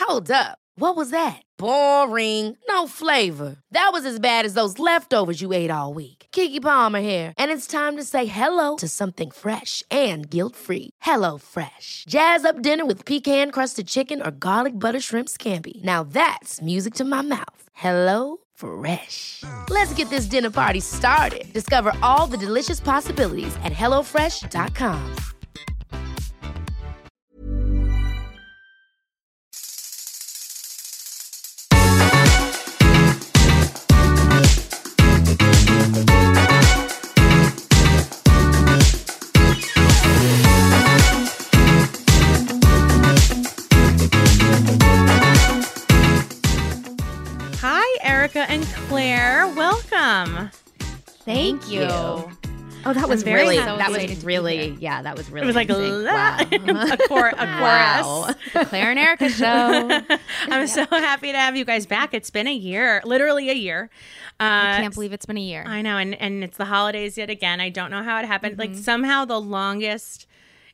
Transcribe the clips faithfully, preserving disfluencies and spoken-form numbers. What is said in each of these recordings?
Hold up. What was that? Boring. No flavor. That was as bad as those leftovers you ate all week. Keke Palmer here, and it's time to say hello to something fresh and guilt-free. Hello Fresh. Jazz up dinner with pecan-crusted chicken or garlic butter shrimp scampi. Now that's music to my mouth. Hello Fresh. Let's get this dinner party started. Discover all the delicious possibilities at hello fresh dot com. And Claire, welcome. Thank, Thank you. you. Oh, that was very really, so that was really, yeah, that was really. It was like wow. a, cor- a wow. chorus. The Claire and Erica show. I'm so happy to have you guys back. It's been a year, literally a year. Uh, I can't believe it's been a year. I know, and and it's the holidays yet again. I don't know how it happened. Mm-hmm. Like somehow the longest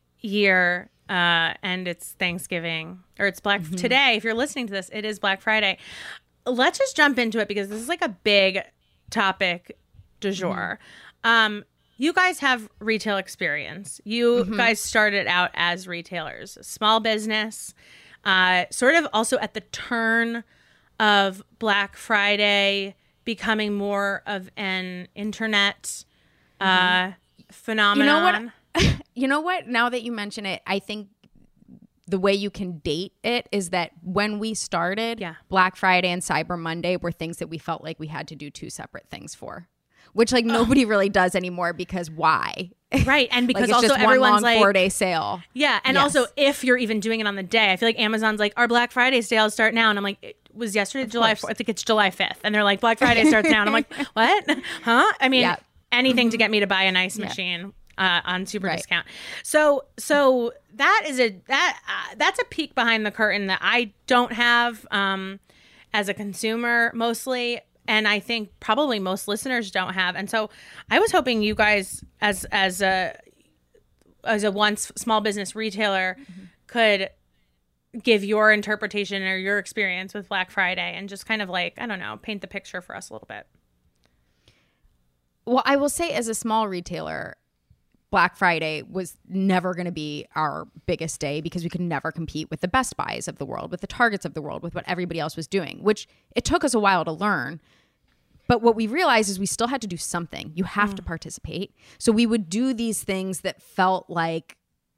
year, uh, and it's Thanksgiving or it's Black mm-hmm. today. If you're listening to this, it is Black Friday. Let's just jump into it because this is like a big topic du jour. Mm-hmm. Um, you guys have retail experience. You mm-hmm. guys started out as retailers, small business, uh, sort of also at the turn of Black Friday becoming more of an internet uh, mm-hmm. phenomenon. You know what? You know what? Now that you mention it, I think the way you can date it is that when we started, yeah. Black Friday and Cyber Monday were things that we felt like we had to do two separate things for, which like nobody oh. really does anymore because why? Right. And because like, it's also just everyone's one long like four day sale. Yeah. And yes. also if you're even doing it on the day, I feel like Amazon's like, our Black Friday sales start now. And I'm like, it was yesterday, of July course. fourth. I think it's July fifth. And they're like, Black Friday starts now. And I'm like, what? Huh? I mean, yeah. anything mm-hmm. to get me to buy a nice yeah. machine. Uh, on super right. discount. So so that is a that uh, that's a peek behind the curtain that I don't have um, as a consumer mostly, and I think probably most listeners don't have. And so I was hoping you guys as as a as a once small business retailer mm-hmm. could give your interpretation or your experience with Black Friday and just kind of like, I don't know, paint the picture for us a little bit. Well, I will say as a small retailer, Black Friday was never going to be our biggest day because we could never compete with the Best Buys of the world, with the Targets of the world, with what everybody else was doing, which it took us a while to learn. But what we realized is we still had to do something. You have mm. to participate. So we would do these things that felt like,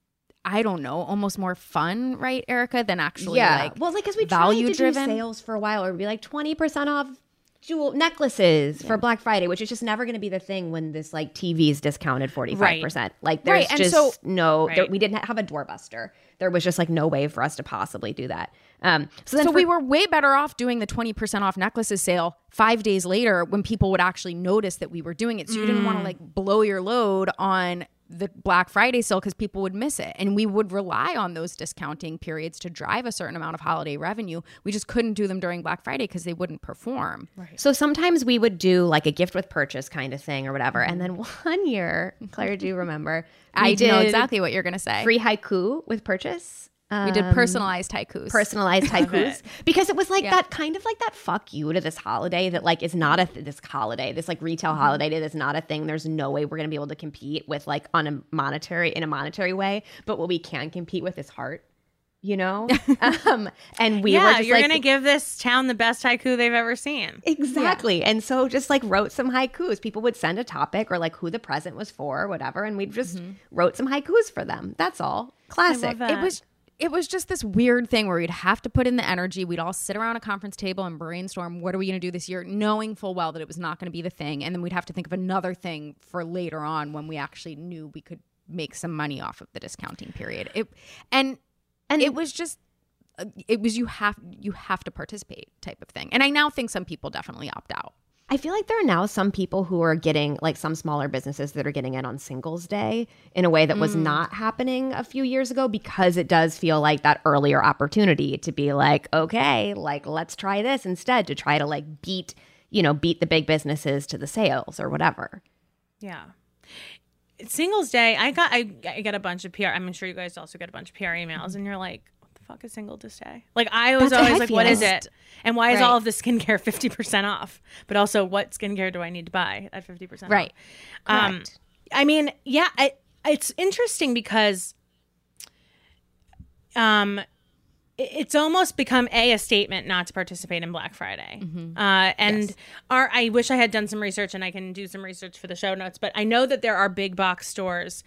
I don't know, almost more fun, right, Erica, than actually yeah. like well, like because we value tried to driven. do sales for a while, or be like twenty percent off jewel necklaces yeah. for Black Friday, which is just never going to be the thing when this like T V is discounted forty-five percent. Right. Like there's right. just so, no, right. there, we didn't have a doorbuster. There was just like no way for us to possibly do that. Um, so then so for, we were way better off doing the twenty percent off necklaces sale five days later when people would actually notice that we were doing it. So you mm. didn't want to like blow your load on the Black Friday sale because people would miss it. And we would rely on those discounting periods to drive a certain amount of holiday revenue. We just couldn't do them during Black Friday because they wouldn't perform. Right. So sometimes we would do like a gift with purchase kind of thing or whatever. And then one year, Claire, do you remember? I know exactly what you're going to say. Free haiku with purchase. We did personalized haikus. Personalized haikus. Because it was like yeah. that kind of like that fuck you to this holiday that like is not a th- this holiday, this like retail mm-hmm. holiday that is not a thing. There's no way we're going to be able to compete with like on a monetary in a monetary way. But what we can compete with is heart, you know? um, and we yeah, were just you're like, going to give this town the best haiku they've ever seen. Exactly. Yeah. And so just like wrote some haikus. People would send a topic or like who the present was for or whatever. And we just mm-hmm. wrote some haikus for them. That's all. Classic. It was It was just this weird thing where we'd have to put in the energy. We'd all sit around a conference table and brainstorm, what are we going to do this year, knowing full well that it was not going to be the thing. And then we'd have to think of another thing for later on when we actually knew we could make some money off of the discounting period. It and and it was just it was you have you have to participate type of thing. And I now think some people definitely opt out. I feel like there are now some people who are getting, like some smaller businesses that are getting in on Singles Day in a way that was mm. not happening a few years ago, because it does feel like that earlier opportunity to be like, okay, like let's try this instead, to try to like beat, you know, beat the big businesses to the sales or whatever. Yeah. Singles Day, I got I, I got a bunch of P R. I'm sure you guys also get a bunch of P R emails, and you're like, what the fuck is Cinco de Day? Like I was That's how always I like, feel. what is it? And why is Right. all of the skincare fifty percent off? But also, what skincare do I need to buy at fifty percent Right. off? Um, Correct. I mean, yeah, I, it's interesting because um, it- it's almost become a a statement not to participate in Black Friday. Uh, and our, I wish I had done some research, and I can do some research for the show notes. But I know that there are big box stores,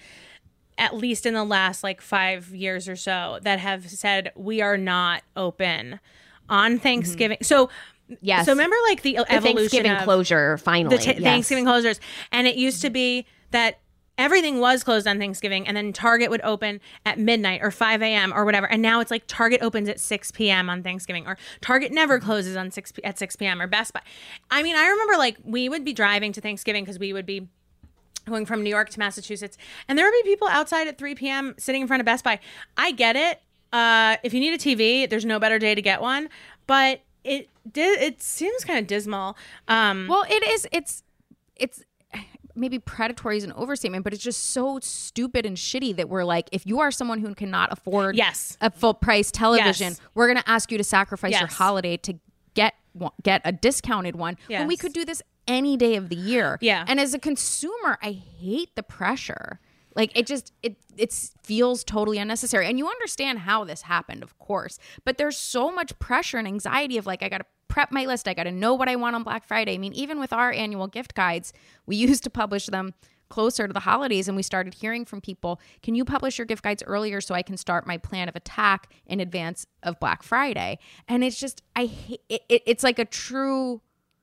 at least in the last like five years or so, that have said we are not open on Thanksgiving. So. Yes. So remember, like the, The evolution Thanksgiving of closure finally. the t- yes. Thanksgiving closures, and it used to be that everything was closed on Thanksgiving, and then Target would open at midnight or five a.m. or whatever. And now it's like Target opens at six p.m. on Thanksgiving, or Target never closes on six p- at six p.m. or Best Buy. I mean, I remember like we would be driving to Thanksgiving because we would be going from New York to Massachusetts, and there would be people outside at three p.m. sitting in front of Best Buy. I get it. Uh, if you need a T V, there's no better day to get one, but it did. It seems kind of dismal. Um, Well, it is. It's it's maybe predatory is an overstatement, but it's just so stupid and shitty that we're like, if you are someone who cannot afford Yes. a full price television, Yes. we're going to ask you to sacrifice your Yes. holiday to get one- get a discounted one. When we Yes. could do this any day of the year. Yeah. And as a consumer, I hate the pressure. Like it just it it feels totally unnecessary. And you understand how this happened, of course. But there's so much pressure and anxiety of like, I got to prep my list. I got to know what I want on Black Friday. I mean, even with our annual gift guides, we used to publish them closer to the holidays, and we started hearing from people, can you publish your gift guides earlier so I can start my plan of attack in advance of Black Friday? And it's just, I hate it, it, it's like a true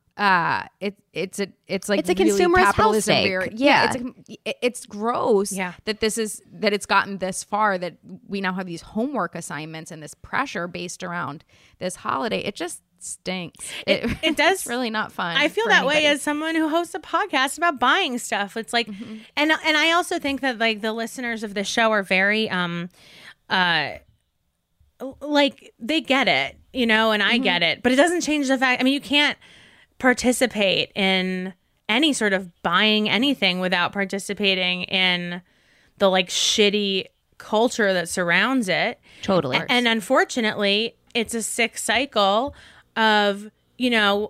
uh it it's a it's like It's a really consumerist health capitalism stake. where- Yeah. it's a, it- it's gross Yeah. that this is that it's gotten this far, that we now have these homework assignments and this pressure based around this holiday. It just stinks. It- it does- it's really not fun. I feel for that way anybody. as someone who hosts a podcast about buying stuff. It's like, Mm-hmm. and and I also think that like the listeners of the show are very, um, uh, like they get it, you know, and Mm-hmm. I get it, but it doesn't change the fact. I mean, you can't participate in any sort of buying anything without participating in the like shitty culture that surrounds it. Totally. A- And unfortunately, it's a sick cycle of, you know,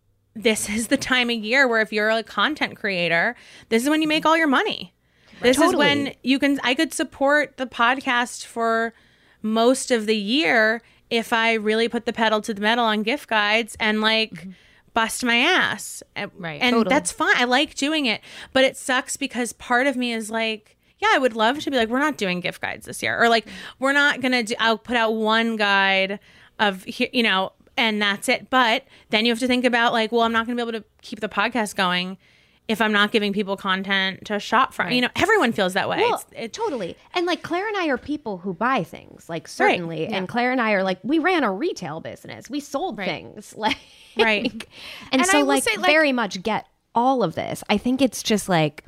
this is the time of year where if you're a content creator, this is when you make all your money. This is when Totally. you can, I could support the podcast for most of the year if I really put the pedal to the metal on gift guides and like bust my ass. And- Right. And Totally. that's fine. I like doing it, but it sucks because part of me is like, yeah, I would love to be like, we're not doing gift guides this year. Or like, we're not going to do, I'll put out one guide of, he- you know, and that's it. But then you have to think about like, well, I'm not going to be able to keep the podcast going if I'm not giving people content to shop from. You know, everyone feels that way. Well, It's- it- totally. And like Claire and I are people who buy things, like certainly. And Claire and I are like, we ran a retail business. We sold things. Like, Right. and, And so I will like, say, like- very much get all of this. I think it's just like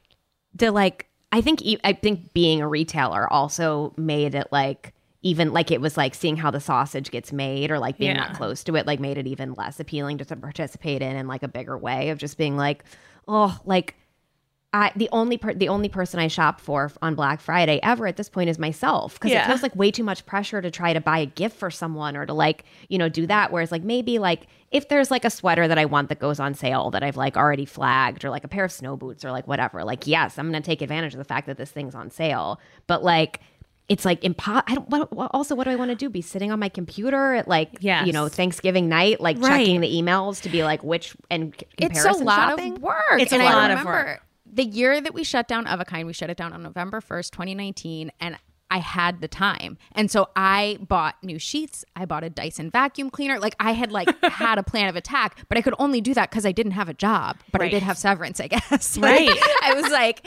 the like, I think, e- I think being a retailer also made it like, even like it was like seeing how the sausage gets made or like being Yeah. that close to it, like made it even less appealing to, to participate in in like a bigger way of just being like, oh, like I the only per- the only person I shop for on Black Friday ever at this point is myself, because Yeah. it feels like way too much pressure to try to buy a gift for someone or to like, you know, do that. Whereas like maybe like if there's like a sweater that I want that goes on sale that I've like already flagged, or like a pair of snow boots or like whatever, like yes, I'm gonna take advantage of the fact that this thing's on sale. But like it's like impo- I don't. What, what, also, what do I want to do? Be sitting on my computer at like, Yes. you know, Thanksgiving night, like Right. checking the emails to be like which and c- It's comparison a lot shopping? of work. It's a and lot I of remember work. the year that we shut down Of a Kind, we shut it down on November first, twenty nineteen, and I had the time. And so I bought new sheets. I bought a Dyson vacuum cleaner. Like I had like had a plan of attack, but I could only do that because I didn't have a job, but I Right. did have severance, I guess. Like, Right. I was like,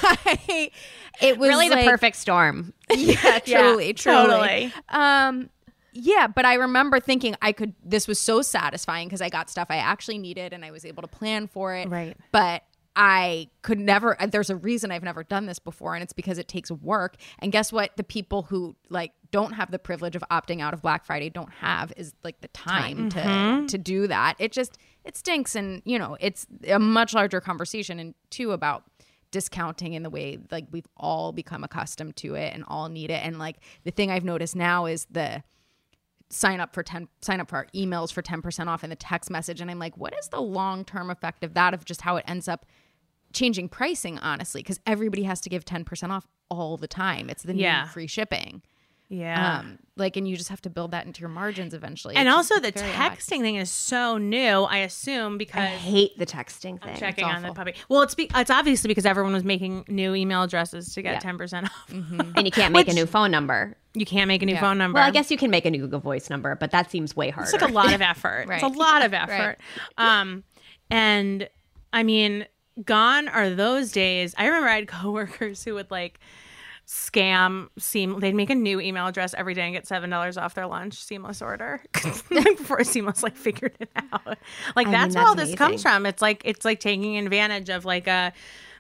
I, it was Really, like- the perfect storm. Yeah, truly, Yeah, truly. totally. Um, yeah, but I remember thinking I could, this was so satisfying because I got stuff I actually needed and I was able to plan for it. Right. But I could never, there's a reason I've never done this before, and it's because it takes work. And guess what? The people who like don't have the privilege of opting out of Black Friday don't have is like the time, to to do that. It just, it stinks. And, you know, it's a much larger conversation, and two, about discounting in the way like we've all become accustomed to it and all need it. And like the thing I've noticed now is the sign up for ten sign up for our emails for ten percent off in the text message. And I'm like, what is the long-term effect of that, of just how it ends up changing pricing, honestly, because everybody has to give ten percent off all the time. It's the new Yeah. free shipping. Yeah. Um, like, and you just have to build that into your margins eventually. And It's also just- the it's very odd. texting thing is so new, I assume, I because hate the texting thing. I'm checking It's on the awful. puppy. Well, it's be- it's obviously because everyone was making new email addresses to get Yeah. ten percent off. And you can't make Which- a new phone number. You can't make a new Yeah. phone number. Well, I guess you can make a new Google Voice number, but that seems way harder. it's like a lot of effort. Right. It's a lot of effort. Um, and I mean, gone are those days. I remember I had coworkers who would like scam seam. They'd make a new email address every day and get seven dollars off their lunch. Seamless order like before Seamless like figured it out. Like I mean, that's where all that's this comes amazing. from. It's like it's like taking advantage of like a.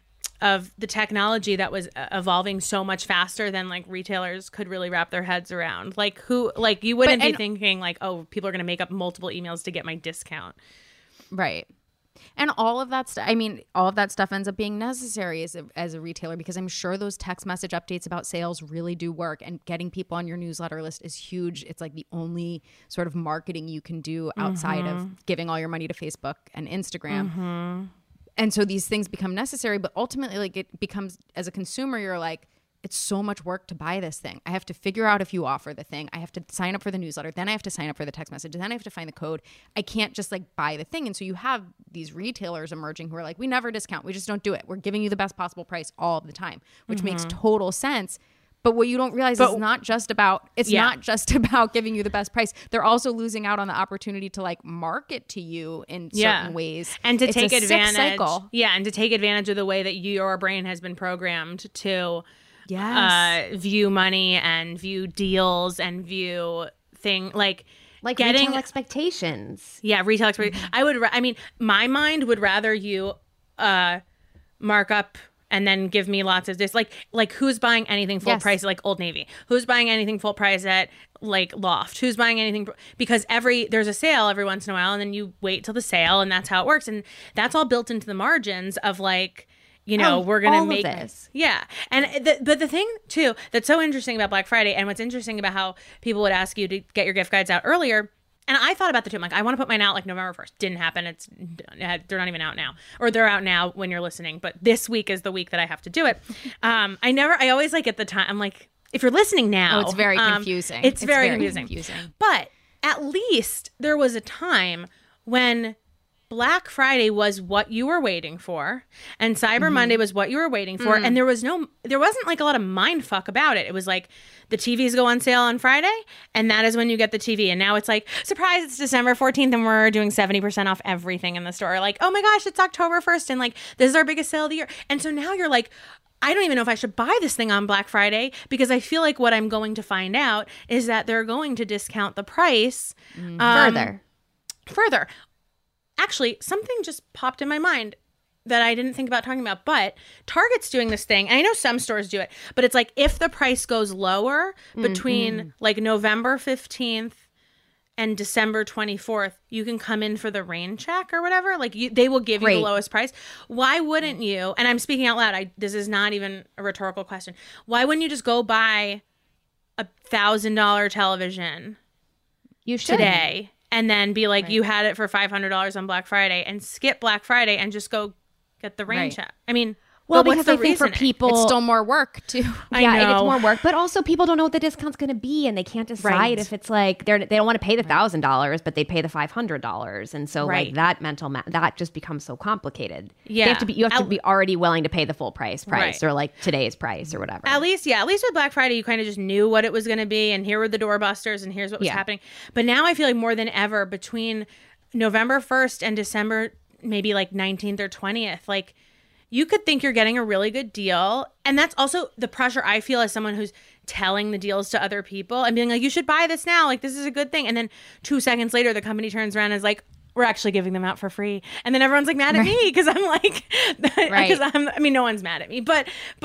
of the technology that was uh, evolving so much faster than like retailers could really wrap their heads around. Like who, like you wouldn't But- be and- thinking like, oh, people are going to make up multiple emails to get my discount. Right. And all of that stuff, I mean, all of that stuff ends up being necessary as a, as a retailer, because I'm sure those text message updates about sales really do work, and getting people on your newsletter list is huge. It's like the only sort of marketing you can do outside Mm-hmm. of giving all your money to Facebook and Instagram. And so these things become necessary, but ultimately, like, it becomes, as a consumer, you're like, it's so much work to buy this thing. I have to figure out if you offer the thing. I have to sign up for the newsletter. Then I have to sign up for the text message. Then I have to find the code. I can't just like buy the thing. And so you have these retailers emerging who are like, we never discount. We just don't do it. We're giving you the best possible price all of the time, which makes total sense. But what you don't realize But- is not just about, it's Yeah. not just about giving you the best price. They're also losing out on the opportunity to like market to you in Yeah. certain ways. And to It's take a sick advantage. cycle. Yeah. And to take advantage of the way that your brain has been programmed to Yes. uh, view money and view deals and view thing like, like getting retail expectations. Yeah, retail experience. I would. Ra- I mean, my mind would rather you uh, mark up and then give me lots of this. Like, like who's buying anything full Yes. price at like Old Navy? Who's buying anything full price at like Loft? Who's buying anything? Because every there's a sale every once in a while, and then you wait till the sale, and that's how it works. And that's all built into the margins of like. You know, Oh, we're gonna all of make this. yeah, and the, but the thing too that's so interesting about Black Friday, and what's interesting about how people would ask you to get your gift guides out earlier, and I thought about the two. I'm like, I want to put mine out like November first. Didn't happen. It's they're not even out now, or they're out now when you're listening. But this week is the week that I have to do it. Um, I never. I always like at the time. I'm like, if you're listening now, Oh, it's very um, confusing. It's, It's very, very confusing. confusing. But at least there was a time when Black Friday was what you were waiting for, and Cyber Mm-hmm. Monday was what you were waiting for, Mm. and there was no, there wasn't like a lot of mind fuck about it. It was like the T Vs go on sale on Friday, and that is when you get the T V. And now it's like, surprise, it's December fourteenth, and we're doing seventy percent off everything in the store. Like, oh my gosh, it's October first, and like this is our biggest sale of the year. And so now you're like, I don't even know if I should buy this thing on Black Friday, because I feel like what I'm going to find out is that they're going to discount the price um, Further. further. Actually, something just popped in my mind that I didn't think about talking about, but Target's doing this thing, and I know some stores do it, but it's like if the price goes lower between Mm-hmm. like November fifteenth and December twenty-fourth, you can come in for the rain check or whatever. Like you, they will give you Great. the lowest price. Why wouldn't you? And I'm speaking out loud. I, this is not even a rhetorical question. Why wouldn't you just go buy a thousand dollar television You should. today and then be like, you had it for five hundred dollars on Black Friday, and skip Black Friday and just go get the rain Right. check? I mean, Well, but what's because the I think for reasoning? people, It's still more work too. I yeah, and it's know. more work, but also people don't know what the discount's going to be, and they can't decide Right. if it's like they're they don't want to pay the thousand dollars, but they pay the five hundred dollars, and so Right. like that mental ma- that just becomes so complicated. Yeah. they have to be you have to At- be already willing to pay the full price price Right. or like today's price or whatever. At least, yeah, at least with Black Friday, you kind of just knew what it was going to be, and here were the doorbusters, and here's what was Yeah. happening. But now I feel like more than ever, between November first and December, maybe like nineteenth or twentieth, like you could think you're getting a really good deal. And that's also the pressure I feel as someone who's telling the deals to other people and being like, you should buy this now. Like, this is a good thing. And then two seconds later, the company turns around and is like, we're actually giving them out for free. And then everyone's like mad at me because I'm like, because Right. I'm, I mean, no one's mad at me, but, but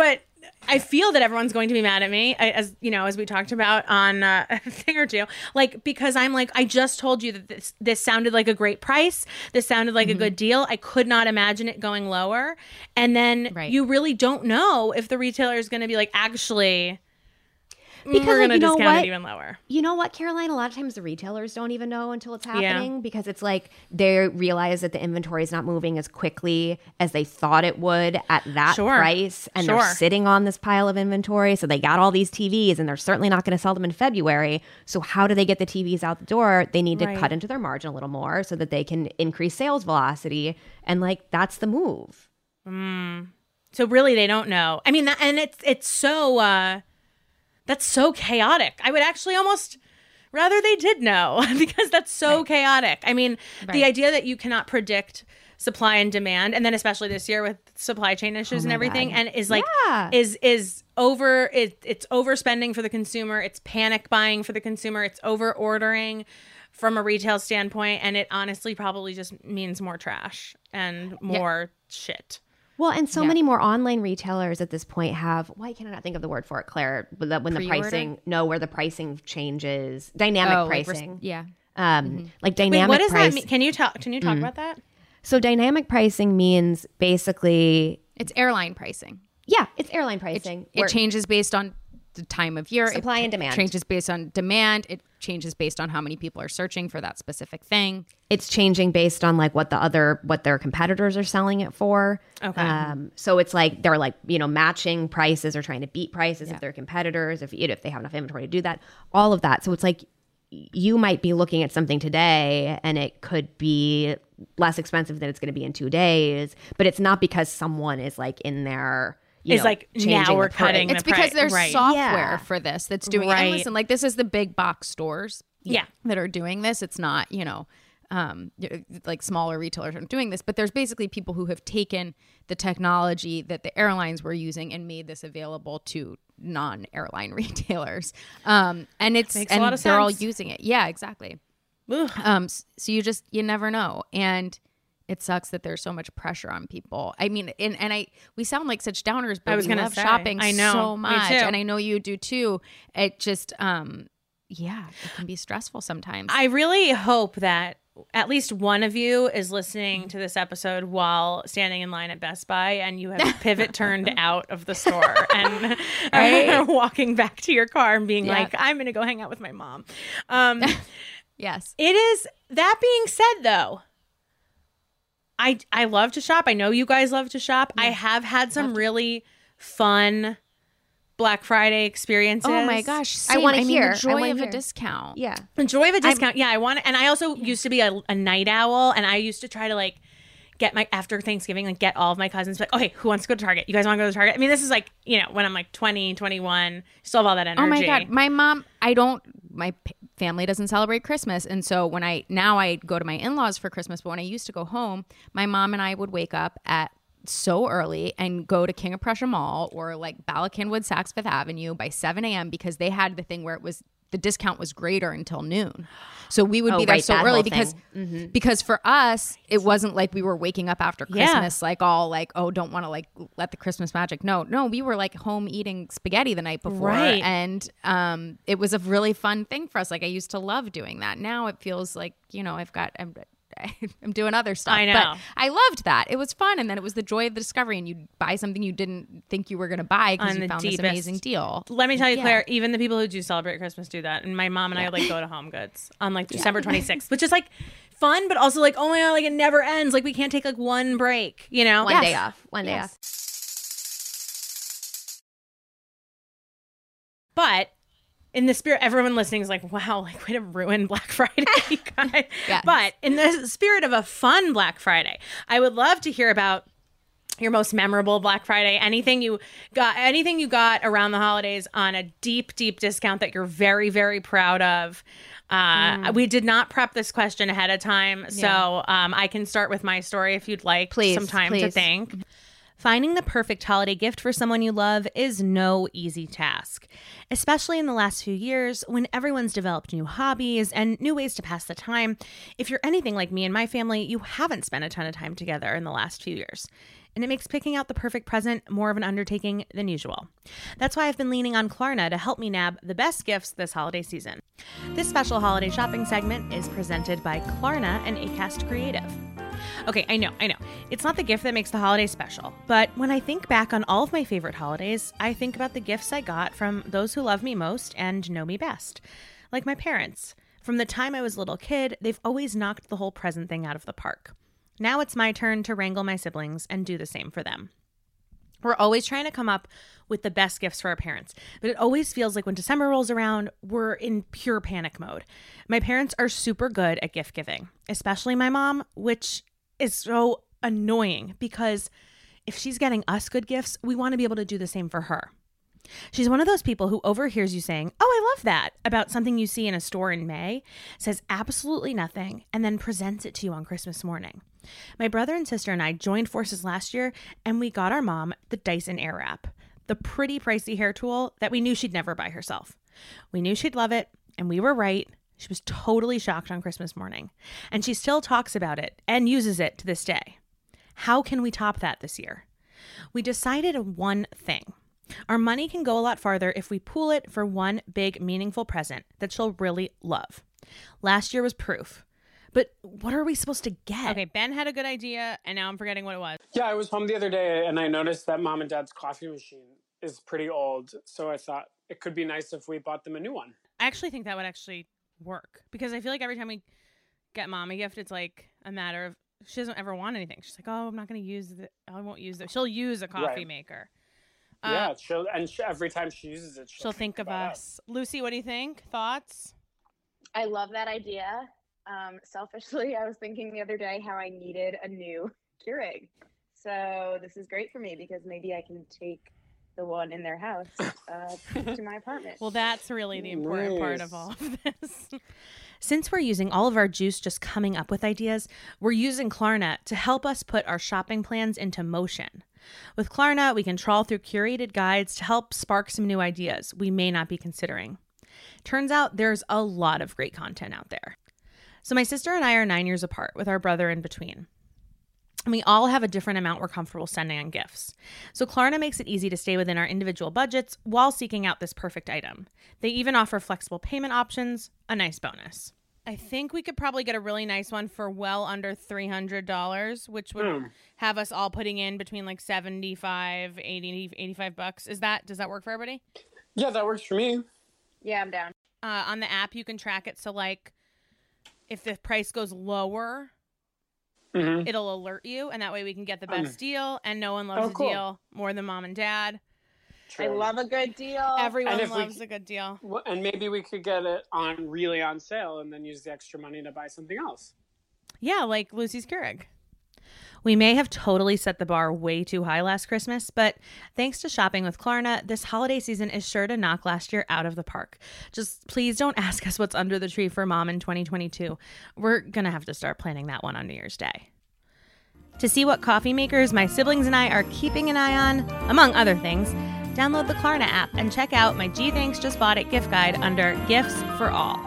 I feel that everyone's going to be mad at me, I- as you know, as we talked about on uh, a thing or two, like, because I'm like, I just told you that this this sounded like a great price. This sounded like mm-hmm. a good deal. I could not imagine it going lower. And then right. you really don't know if the retailer is going to be like, actually, because we're going to discount what? it even lower. You know what, Caroline? A lot of times the retailers don't even know until it's happening yeah. because it's like they realize that the inventory is not moving as quickly as they thought it would at that sure. price. And sure. they're sitting on this pile of inventory. So they got all these T Vs and they're certainly not going to sell them in February. So how do they get the T Vs out the door? They need to right. cut into their margin a little more so that they can increase sales velocity. And like, that's the move. Mm. So really they don't know. I mean, that, and it's, it's so... Uh, That's so chaotic. I would actually almost rather they did know because that's so right. chaotic. I mean, right. the idea that you cannot predict supply and demand, and then especially this year with supply chain issues oh and everything, God. and is like yeah. is is over. It, it's overspending for the consumer. It's panic buying for the consumer. It's over ordering from a retail standpoint, and it honestly probably just means more trash and more yeah. shit. Well, and so yeah. many more online retailers at this point have, why can I not think of the word for it, Claire? When the, when the pricing, no, where the pricing changes, dynamic oh, pricing. Like, yeah. Um, mm-hmm. Like dynamic Wait, what does price. that mean? Can you talk, can you talk mm. about that? So dynamic pricing means basically. It's airline pricing. Yeah, it's airline pricing. It, it changes based on the time of year. Supply it and demand. Changes based on demand. It changes based on how many people are searching for that specific thing. It's changing based on like what the other, what their competitors are selling it for. Okay. Um, so it's like, they're like, you know, matching prices or trying to beat prices yeah. of their competitors, if, you know, if they have enough inventory to do that, all of that. So it's like, you might be looking at something today and it could be less expensive than it's going to be in two days, but it's not because someone is like in there. You it's know, like now we're cutting. It's the because price. there's right. software yeah. for this that's doing right. it. And listen, like this is the big box stores yeah. that are doing this. It's not, you know, um, like smaller retailers aren't doing this, but there's basically people who have taken the technology that the airlines were using and made this available to non-airline retailers. Um, and it's Makes and a lot of they're sense. all using it. Yeah, exactly. Ugh. Um, so you just you never know. And it sucks that there's so much pressure on people. I mean, and, and I we sound like such downers, but I was we gonna love say, shopping I know, so me much, too. and I know you do too. It just, um, yeah, it can be stressful sometimes. I really hope that at least one of you is listening to this episode while standing in line at Best Buy, and you have pivot turned out of the store and Right? are walking back to your car and being Yeah. like, "I'm going to go hang out with my mom." Um, yes, it is. That being said, though. I I love to shop. I know you guys love to shop. Yeah. I have had some really fun Black Friday experiences. Oh my gosh, same. I want to I mean, hear. the joy I of hear. a discount. Yeah. The joy of a discount. I'm, yeah, I want. And I also yeah. used to be a, a night owl, and I used to try to like get my after Thanksgiving, like get all of my cousins like, okay, who wants to go to Target? You guys want to go to Target? I mean, this is like, you know, when I'm like twenty, twenty-one, still have all that energy. Oh my God, my mom. I don't. My p- family doesn't celebrate Christmas, and so when I now I go to my in-laws for Christmas, but when I used to go home, my mom and I would wake up at so early and go to King of Prussia Mall or like Bala Cynwyd Saks Fifth Avenue by seven a.m. because they had the thing where it was the discount was greater until noon. So we would oh, be there right, so that early whole because mm-hmm. because for us it wasn't like we were waking up after Christmas yeah. like all like, oh, don't want to like let the Christmas magic. No, no, we were like home eating spaghetti the night before. Right. And um it was a really fun thing for us. Like I used to love doing that. Now it feels like, you know, I've got I'm I'm doing other stuff. I know. But I loved that. It was fun. And then it was the joy of the discovery. And you'd buy something you didn't think you were going to buy because On you the found deepest. this amazing deal. Let me tell you, Yeah. Claire, even the people who do celebrate Christmas do that. And my mom and I would like go to Home Goods on like December twenty-sixth, which is like fun, but also like, oh my God, like it never ends. Like we can't take like one break, you know? One Yes. day off. One day Yes. off. But in the spirit, everyone listening is like, wow, like way to ruin Black Friday, you guys. Yes. But in the spirit of a fun Black Friday, I would love to hear about your most memorable Black Friday, anything you got, anything you got around the holidays on a deep, deep discount that you're very, very proud of. Uh, mm. We did not prep this question ahead of time, so Yeah. um, I can start with my story if you'd like Please, some time please. to think. Finding the perfect holiday gift for someone you love is no easy task, especially in the last few years when everyone's developed new hobbies and new ways to pass the time. If you're anything like me and my family, you haven't spent a ton of time together in the last few years, and it makes picking out the perfect present more of an undertaking than usual. That's why I've been leaning on Klarna to help me nab the best gifts this holiday season. This special holiday shopping segment is presented by Klarna and Acast Creative. Okay, I know, I know. It's not the gift that makes the holiday special, but when I think back on all of my favorite holidays, I think about the gifts I got from those who love me most and know me best. Like my parents. From the time I was a little kid, they've always knocked the whole present thing out of the park. Now it's my turn to wrangle my siblings and do the same for them. We're always trying to come up with the best gifts for our parents, but it always feels like when December rolls around, we're in pure panic mode. My parents are super good at gift giving, especially my mom, which is so annoying because if she's getting us good gifts, we want to be able to do the same for her. She's one of those people who overhears you saying, "Oh, I love that," about something you see in a store in May, says absolutely nothing, and then presents it to you on Christmas morning. My brother and sister and I joined forces last year, and we got our mom the Dyson Airwrap, the pretty pricey hair tool that we knew she'd never buy herself. We knew she'd love it, and we were right. She was totally shocked on Christmas morning, and she still talks about it and uses it to this day. How can we top that this year? We decided on one thing. Our money can go a lot farther if we pool it for one big, meaningful present that she'll really love. Last year was proof. But what are we supposed to get? Okay, Ben had a good idea, and now I'm forgetting what it was. Yeah, I was home the other day, and I noticed that Mom and Dad's coffee machine is pretty old, so I thought it could be nice if we bought them a new one. I actually think that would actually work, because I feel like every time we get Mom a gift, it's like a matter of, she doesn't ever want anything. She's like, oh, I'm not going to use it. I won't use it. She'll use a coffee Right. maker. Yeah, Uh, she'll, and she, every time she uses it, she'll, she'll think of about us. Lucy, what do you think? Thoughts? I love that idea. Um, selfishly, I was thinking the other day how I needed a new Keurig. So this is great for me because maybe I can take the one in their house uh, to my apartment. Well, that's really the important part of Nice. all of this. Since we're using all of our juice just coming up with ideas, we're using Klarna to help us put our shopping plans into motion. With Klarna, we can trawl through curated guides to help spark some new ideas we may not be considering. Turns out there's a lot of great content out there. So my sister and I are nine years apart with our brother in between. And we all have a different amount we're comfortable sending on gifts. So Klarna makes it easy to stay within our individual budgets while seeking out this perfect item. They even offer flexible payment options, a nice bonus. I think we could probably get a really nice one for well under three hundred dollars, which would Mm. have us all putting in between like seventy-five, eighty, eighty-five bucks. Is that, does that work for everybody? Yeah, that works for me. Yeah, I'm down. Uh, on the app, you can track it. So like if the price goes lower, Mm-hmm. it'll alert you, and that way we can get the Um, best deal, and no one loves oh, a cool. deal more than Mom and Dad. I love a good deal. Everyone And if we- loves a good deal. Well, and maybe we could get it on really on sale and then use the extra money to buy something else. Yeah, like Lucy's Keurig. We may have totally set the bar way too high last Christmas, but thanks to shopping with Klarna, this holiday season is sure to knock last year out of the park. Just please don't ask us what's under the tree for Mom in twenty twenty-two. We're going to have to start planning that one on New Year's Day. To see what coffee makers my siblings and I are keeping an eye on, among other things, download the Klarna app and check out my Gee Thanks Just Bought It gift guide under Gifts for All.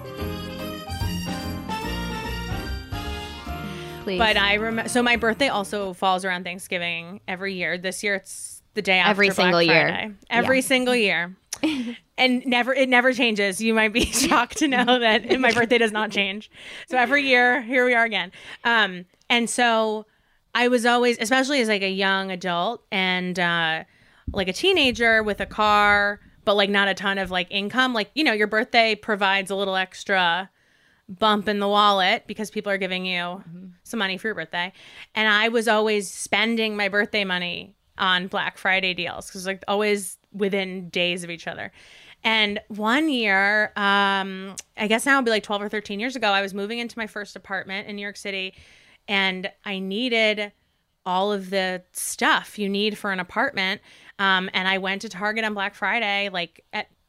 Please. But I remember, so my birthday also falls around Thanksgiving every year. This year it's the day after Every Black single year. Friday. Every Yeah. single year. And never, it never changes. You might be shocked to know that my birthday does not change. So every year, here we are again. Um, and so I was always, especially as like a young adult and uh, like a teenager with a car, but like not a ton of like income. Like, you know, your birthday provides a little extra bump in the wallet because people are giving you mm-hmm. some money for your birthday. And I was always spending my birthday money on Black Friday deals because like always within days of each other. And one year, um, I guess now it'll be like twelve or thirteen years ago, I was moving into my first apartment in New York City and I needed all of the stuff you need for an apartment. Um, and I went to Target on Black Friday, like at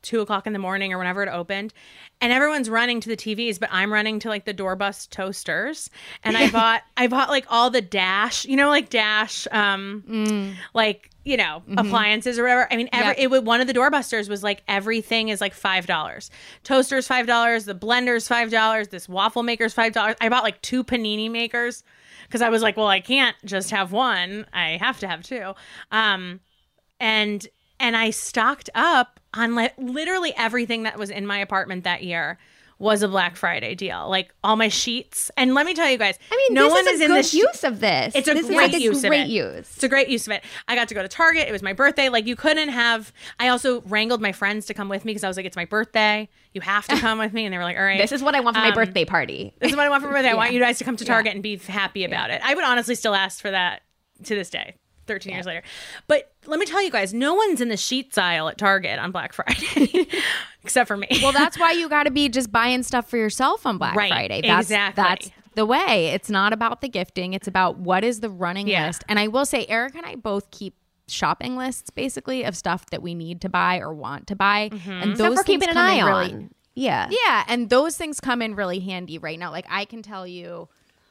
two o'clock in the morning or whenever it opened, and everyone's running to the T Vs, but I'm running to like the doorbus toasters. And I bought, I bought like all the Dash, you know, like Dash, um, mm. like, you know, mm-hmm. appliances or whatever. I mean, every, yeah. it would, one of the doorbusters was like, everything is like five dollars. Toasters, five dollars. The blender's five dollars. This waffle maker's five dollars. I bought like two panini makers because I was like, well, I can't just have one. I have to have two. Um, and, and I stocked up on li- literally everything that was in my apartment that year was a Black Friday deal. Like all my sheets. And let me tell you guys, I mean, no this one is, is a in good this use of this. It's a this great is like use a great of it. use. It's a great use of it. I got to go to Target. It was my birthday. Like you couldn't have. I also wrangled my friends to come with me because I was like, it's my birthday. You have to come with me. And they were like, all right. This is what I want for my um, birthday party. This is what I want for my birthday. I yeah. want you guys to come to Target yeah. and be happy about yeah. it. I would honestly still ask for that to this day. thirteen yeah. years later. But let me tell you guys, no one's in the sheets aisle at Target on Black Friday except for me. Well, that's why you got to be just buying stuff for yourself on Black right, Friday. That's, exactly. That's the way. It's not about the gifting. It's about what is the running yeah. list. And I will say, Eric and I both keep shopping lists basically of stuff that we need to buy or want to buy. Mm-hmm. And those stuff we're things keeping an come eye in on. Really, yeah. Yeah. And those things come in really handy right now. Like I can tell you,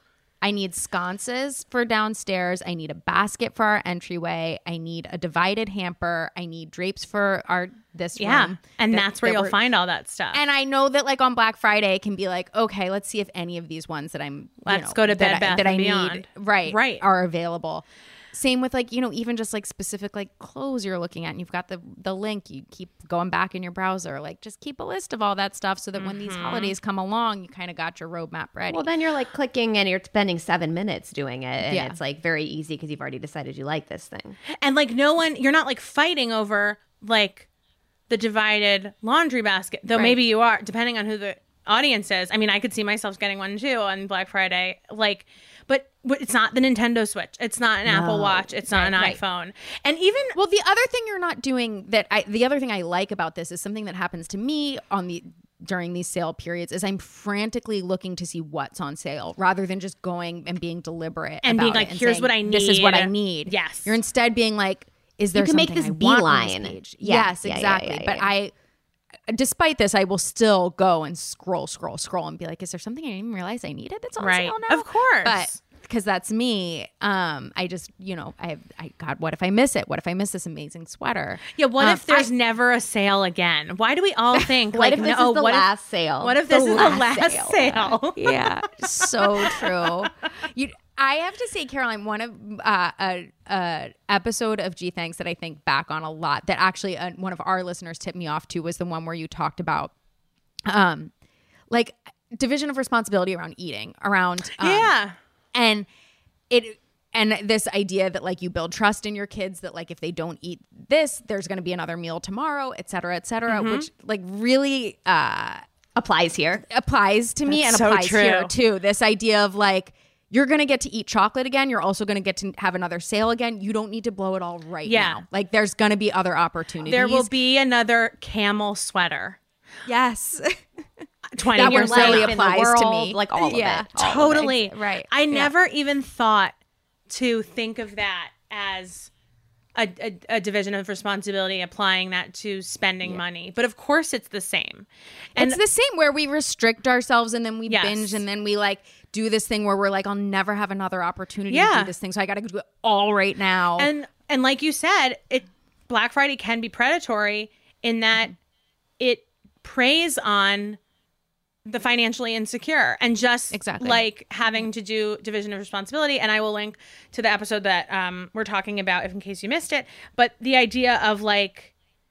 I need sconces for downstairs. I need a basket for our entryway. I need a divided hamper. I need drapes for our this yeah. room. And that, that's where that you'll find all that stuff. And I know that like on Black Friday, it can be like, okay, let's see if any of these ones that I'm let's you know, go to Bed that Bath I, that and I Beyond. need right right are available. Same with like, you know, even just like specific like clothes you're looking at and you've got the the link, you keep going back in your browser, like just keep a list of all that stuff so that mm-hmm. when these holidays come along, you kind of got your roadmap ready. Well, then you're like clicking and you're spending seven minutes doing it. And yeah. it's like very easy because you've already decided you like this thing. And like no one, you're not like fighting over like the divided laundry basket, though right. maybe you are, depending on who the audience is. I mean, I could see myself getting one too on Black Friday. Like, but it's not the Nintendo Switch. It's not an no. Apple Watch. It's not right, an right. iPhone. And even well, the other thing you're not doing that I, the other thing I like about this is something that happens to me on the during these sale periods is I'm frantically looking to see what's on sale rather than just going and being deliberate and about being like, it and here's saying, what I need. This is what I need. Yes. You're instead being like, is there you can make something this I want on beeline. this page? Yeah. Yes, Yeah, exactly. yeah, yeah, yeah, but yeah. I. Despite this, I will still go and scroll, scroll, scroll and be like, is there something I didn't even realize I needed that's on right. sale now? Of course. But because that's me, um, I just, you know, I have, I, God, what if I miss it? What if I miss this amazing sweater? Yeah, what um, if there's I, never a sale again? Why do we all think, what like, if this no, is the what last if, sale? What if this the is last the last sale? sale? Yeah, so true. You, I have to say, Caroline, one of uh, a, a episode of G Thanks that I think back on a lot that actually uh, one of our listeners tipped me off to was the one where you talked about, um, like division of responsibility around eating, around um, yeah, and it. And this idea that like you build trust in your kids that like if they don't eat this, there's going to be another meal tomorrow, et cetera, et cetera, mm-hmm. which like really uh, applies here. Applies to me That's and so applies true. here too. This idea of like, you're going to get to eat chocolate again. You're also going to get to have another sale again. You don't need to blow it all right yeah. now. Like there's going to be other opportunities. There will be another camel sweater. Yes. twenty that years really later. applies world, to me. Like all yeah, of it. All Totally. Of it. Right. I yeah. never even thought to think of that as a, a, a division of responsibility, applying that to spending yeah. money. But of course it's the same. And it's the same where we restrict ourselves and then we Yes. binge and then we like do this thing where we're like, I'll never have another opportunity to Yeah. do this thing. So I got to do it all right now. And and like you said, it Black Friday can be predatory in that it preys on the financially insecure and just Exactly. like having to do division of responsibility. And I will link to the episode that um, we're talking about if in case you missed it. But the idea of like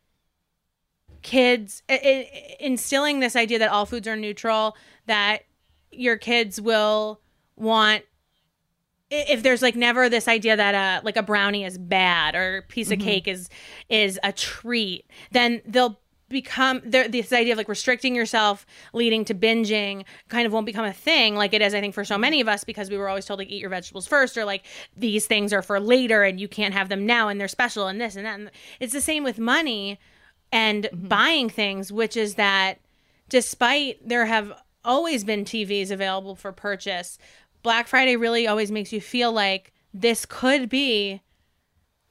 kids I- I- instilling this idea that all foods are neutral, that your kids will want, if there's like never this idea that uh like a brownie is bad or a piece Mm-hmm. of cake is is a treat, then they'll become there. This idea of like restricting yourself leading to binging kind of won't become a thing like it is, I think, for so many of us, because we were always told like eat your vegetables first, or like these things are for later and you can't have them now and they're special and this and that. And it's the same with money and mm-hmm. buying things, which is that despite there have always been T Vs available for purchase, Black Friday really always makes you feel like this could be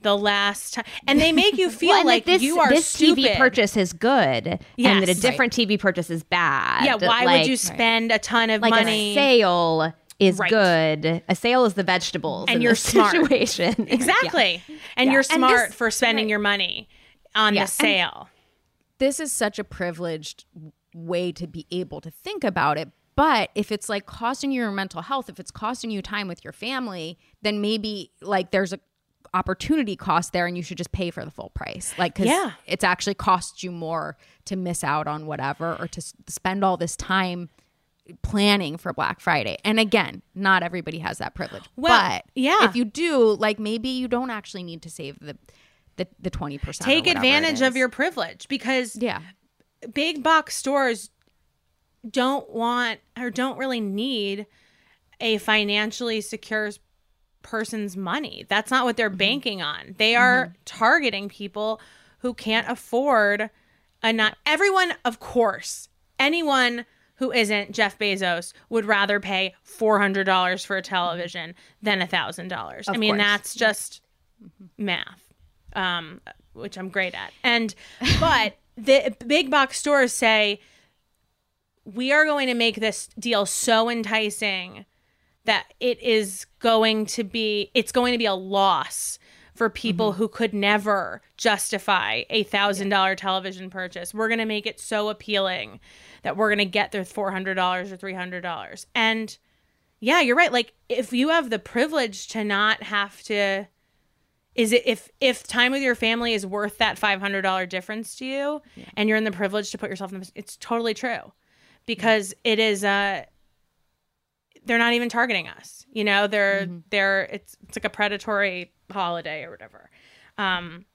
the last time, and they make you feel Well, and like that this, you are this stupid. T V purchase is good, and that a Yes. different T V purchase is bad. Yeah, why Like- would you spend a ton of like money? a sale is Right. good. A sale is the vegetables, And in you're this smart. situation. Exactly. Yeah. And Yeah. you're And smart this- for spending right. your money on Yeah. the sale. This is such a privileged way to be able to think about it. But if it's like costing you your mental health, if it's costing you time with your family, then maybe like there's a opportunity cost there and you should just pay for the full price. Like, cause Yeah. it's actually costs you more to miss out on whatever or to s- spend all this time planning for Black Friday. And again, not everybody has that privilege. Well, but yeah. if you do, like maybe you don't actually need to save the the, the twenty percent. Take advantage of your privilege, because Yeah. big box stores don't want or don't really need a financially secure person's money. That's not what they're Mm-hmm. banking on. They are mm-hmm. targeting people who can't afford a not everyone, of course. Anyone who isn't Jeff Bezos would rather pay four hundred dollars for a television than one thousand dollars. I mean, course. that's just math. Um, which I'm great at. And but the big box stores say, we are going to make this deal so enticing that it is going to be it's going to be a loss for people mm-hmm. who could never justify a thousand dollar television purchase. We're going to make it so appealing that we're going to get their four hundred dollars or three hundred dollars. And yeah, you're right. Like, if you have the privilege to not have to, is it if if time with your family is worth that five hundred dollars difference to you, yeah. and you're in the privilege to put yourself in the, it's totally true, because yeah. it is uh they're not even targeting us, you know, they're mm-hmm. they're it's it's like a predatory holiday or whatever. um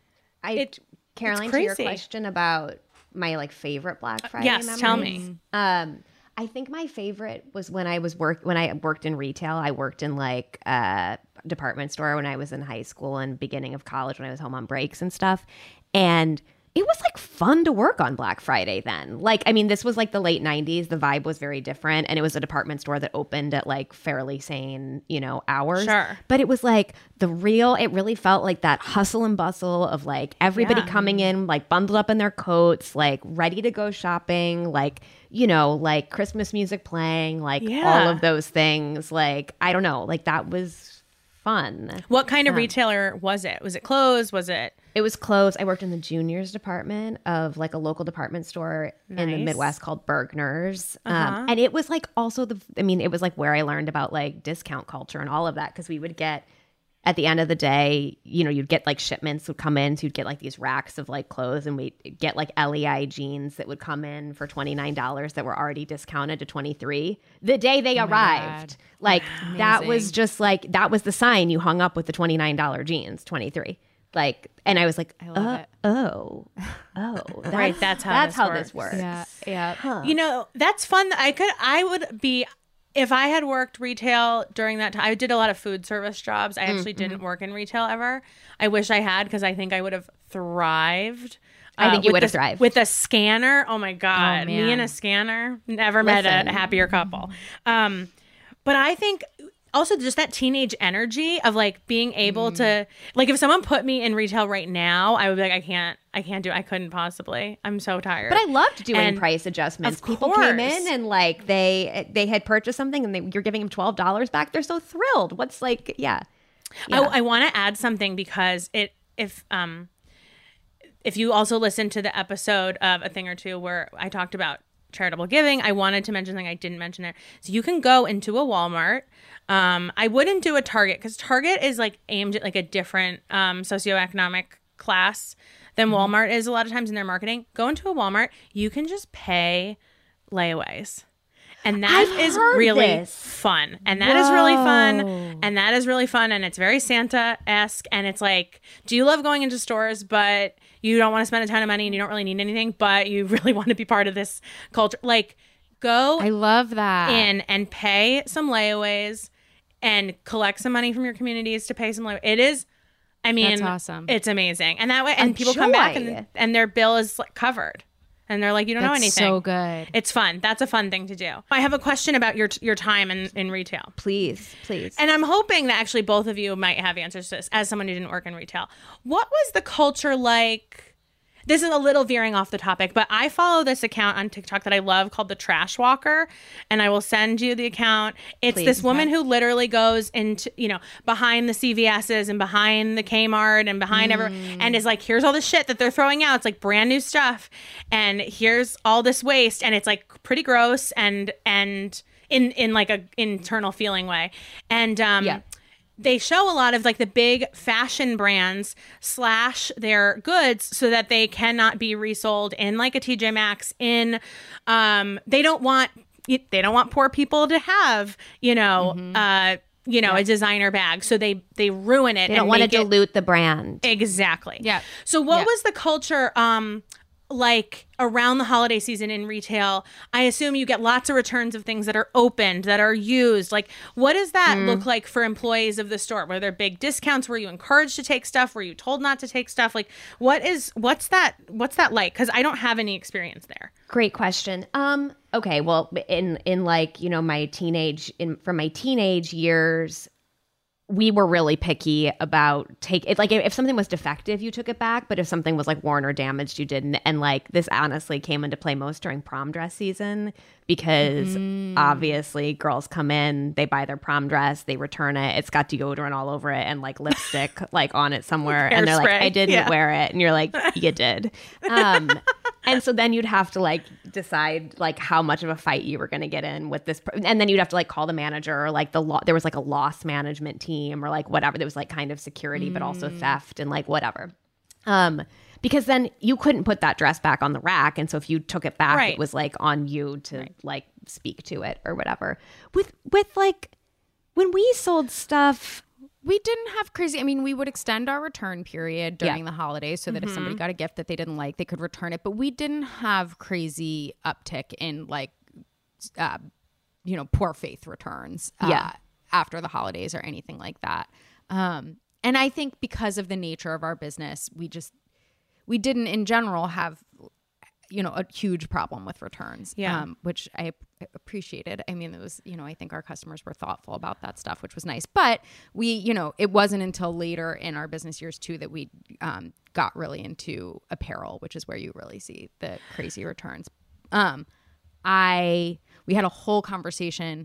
I it, Caroline, to your question about my like favorite Black Friday yes memories, tell me. um I think my favorite was when I was work when I worked in retail. I worked in like a department store when I was in high school and beginning of college when I was home on breaks and stuff. And it was like fun to work on Black Friday then. Like, I mean, this was like the late nineties. The vibe was very different. And it was a department store that opened at like fairly sane, you know, hours. Sure. But it was like the real, it really felt like that hustle and bustle of like everybody Yeah. coming in, like bundled up in their coats, like ready to go shopping, like, you know, like Christmas music playing, like Yeah. all of those things. Like, I don't know, like that was fun. What kind of um, retailer was it? Was it clothes? Was it? It was clothes. I worked in the juniors department of like a local department store Nice. in the Midwest called Bergner's. Uh-huh. Um, and it was like also the, I mean, it was like where I learned about like discount culture and all of that. Cause we would get, at the end of the day, you know, you'd get like shipments would come in. So you'd get like these racks of like clothes, and we'd get like L E I jeans that would come in for twenty-nine dollars that were already discounted to twenty-three the day they Oh my arrived. God. Like that was Amazing. just like, that was the sign you hung up with the twenty-nine dollars jeans, twenty-three. Like, and I was like, I love uh, it. oh, oh, that's, Right, that's how that's this how works. this works. Yeah. Yeah. Huh. You know, that's fun. I could, I would be, if I had worked retail during that time. I did a lot of food service jobs. I actually Mm-hmm. didn't work in retail ever. I wish I had, because I think I would have thrived. I think you with would have the- thrived. with a scanner. Oh my god, me man. and a scanner. Never met Listen. a happier couple. Um, but I think also just that teenage energy of like being able to, like, if someone put me in retail right now, I would be like, I can't, I can't do it. I couldn't possibly. I'm so tired. But I loved doing And price adjustments. of People came course. in and like they they had purchased something and they, you're giving them twelve dollars back. They're so thrilled. What's like, yeah. yeah. I, I want to add something, because it if um if you also listen to the episode of A Thing or Two where I talked about charitable giving, I wanted to mention something I didn't mention there. So you can go into a Walmart. Um, I wouldn't do a Target, because Target is like aimed at like a different um, socioeconomic class than Walmart is a lot of times in their marketing. Go into a Walmart. You can just pay layaways. And that I've is heard really this. fun. And that is really fun. Whoa. And that is really fun. And it's very Santa-esque. And it's like, do you love going into stores, but you don't want to spend a ton of money and you don't really need anything, but you really want to be part of this culture? Like, go I love that. in and pay some layaways and collect some money from your communities to pay some layaways. It is, I mean, That's awesome. It's amazing. And that way, and A people come back joy. and, and their bill is like covered. And they're like, you don't know That's anything. so good. It's fun. That's a fun thing to do. I have a question about your your time in, in retail. Please, please. And I'm hoping that actually both of you might have answers to this as someone who didn't work in retail. What was the culture like? This is a little veering off the topic, but I follow this account on TikTok that I love called The Trash Walker, and I will send you the account. It's Please, this woman who literally goes into, you know, behind the C V S's and behind the Kmart and behind mm. every, and is like, here's all the shit that they're throwing out. It's like brand new stuff, and here's all this waste, and it's like pretty gross and and in in like a internal feeling way, and um. Yeah. They show a lot of like the big fashion brands slash their goods so that they cannot be resold in like a T J Maxx. In um, they don't want they don't want poor people to have you know mm-hmm. uh, you know yeah. a designer bag, so they they ruin it. They don't want to dilute it, the brand. Exactly. Yeah. So what yeah. was the culture? Um, like around the holiday season in retail? I assume you get lots of returns of things that are opened, that are used. Like, what does that mm. look like for employees of the store? Were there big discounts? Were you encouraged to take stuff? Were you told not to take stuff? Like, what is what's that what's that like? Because I don't have any experience there. Great question. Um, okay, well, in in like, you know, my teenage in from my teenage years, we were really picky about take it. Like if something was defective, you took it back. But if something was like worn or damaged, you didn't. And like this honestly came into play most during prom dress season, because mm. obviously girls come in, they buy their prom dress, they return it. It's got deodorant all over it and like lipstick like on it somewhere. And they're spray. like, I didn't yeah. wear it. And you're like, you did. Um, and so then you'd have to like decide like how much of a fight you were going to get in with this. And then you'd have to like call the manager or like the law. There was like a loss management team or like whatever. There was like kind of security, mm. but also theft and like whatever. Um, because then you couldn't put that dress back on the rack. And so if you took it back, right. it was like on you to right. like speak to it or whatever. With, with like when we sold stuff, we didn't have crazy. I mean, we would extend our return period during yeah. the holidays so that mm-hmm. if somebody got a gift that they didn't like, they could return it. But we didn't have crazy uptick in like, uh, you know, poor faith returns uh, yeah. after the holidays or anything like that. Um, and I think because of the nature of our business, we just, we didn't in general have, you know, a huge problem with returns, yeah. um, which I appreciated. I mean, it was, you know, I think our customers were thoughtful about that stuff, which was nice. But we, you know, it wasn't until later in our business years too that we um, got really into apparel, which is where you really see the crazy returns. Um, I, we had a whole conversation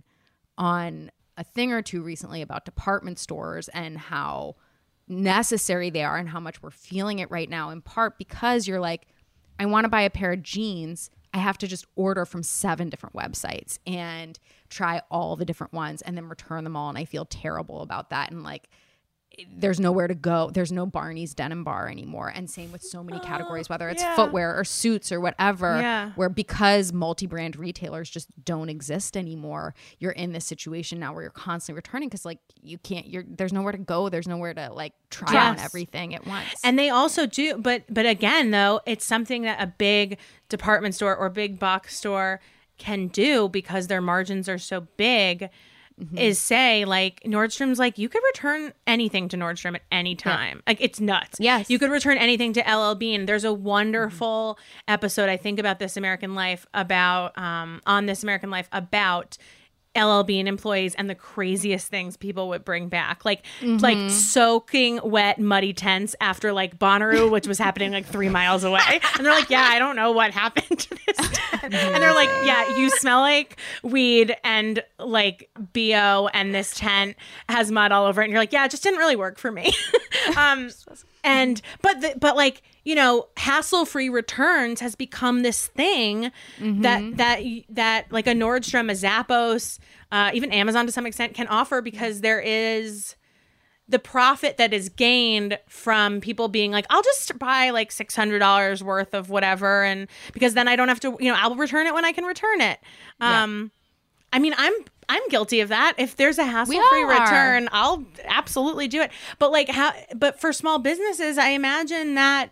on a thing or two recently about department stores and how necessary they are and how much we're feeling it right now, in part because you're like, I want to buy a pair of jeans. I have to just order from seven different websites and try all the different ones and then return them all. And I feel terrible about that. And like, there's nowhere to go. There's no Barney's Denim Bar anymore. And same with so many categories, whether it's yeah. footwear or suits or whatever, yeah. where because multi-brand retailers just don't exist anymore, you're in this situation now where you're constantly returning because like you can't, you're there's nowhere to go. There's nowhere to like try yes. on everything at once. And they also do, but but again, though, it's something that a big department store or big box store can do because their margins are so big. Mm-hmm. Is say like Nordstrom's like you could return anything to Nordstrom at any time. Yeah. Like it's nuts. Yes. You could return anything to L L Bean. There's a wonderful mm-hmm. episode I think about This American Life about um on This American Life about L L Bean employees and the craziest things people would bring back. Like mm-hmm. like soaking wet muddy tents after like Bonnaroo, which was happening like three miles away. And they're like, yeah, I don't know what happened to this tent. And they're like, yeah, you smell like weed and like B O and this tent has mud all over it. And you're like, yeah, it just didn't really work for me. um And but the, but like, you know, hassle-free returns has become this thing mm-hmm. that that that like a Nordstrom, a Zappos, uh, even Amazon to some extent can offer because there is the profit that is gained from people being like, I'll just buy like six hundred dollars worth of whatever, and because then I don't have to, you know, I'll return it when I can return it. Um, yeah. I mean, I'm. I'm guilty of that. If there's a hassle-free return, I'll absolutely do it. But like how but for small businesses, I imagine that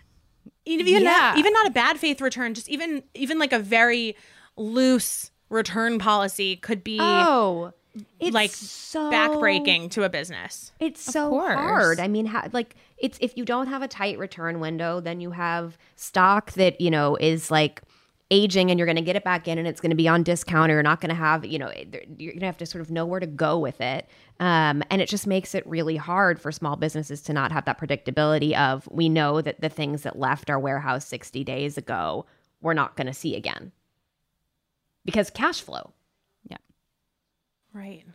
even yeah. not, even not a bad faith return, just even even like a very loose return policy could be Oh, It's like so backbreaking to a business. It's so course. hard. I mean, ha- like it's if you don't have a tight return window, then you have stock that, you know, is like aging and you're going to get it back in and it's going to be on discount, or you're not going to have, you know, you're going to have to sort of know where to go with it. Um, and it just makes it really hard for small businesses to not have that predictability of, we know that the things that left our warehouse sixty days ago, we're not going to see again because cash flow. Right.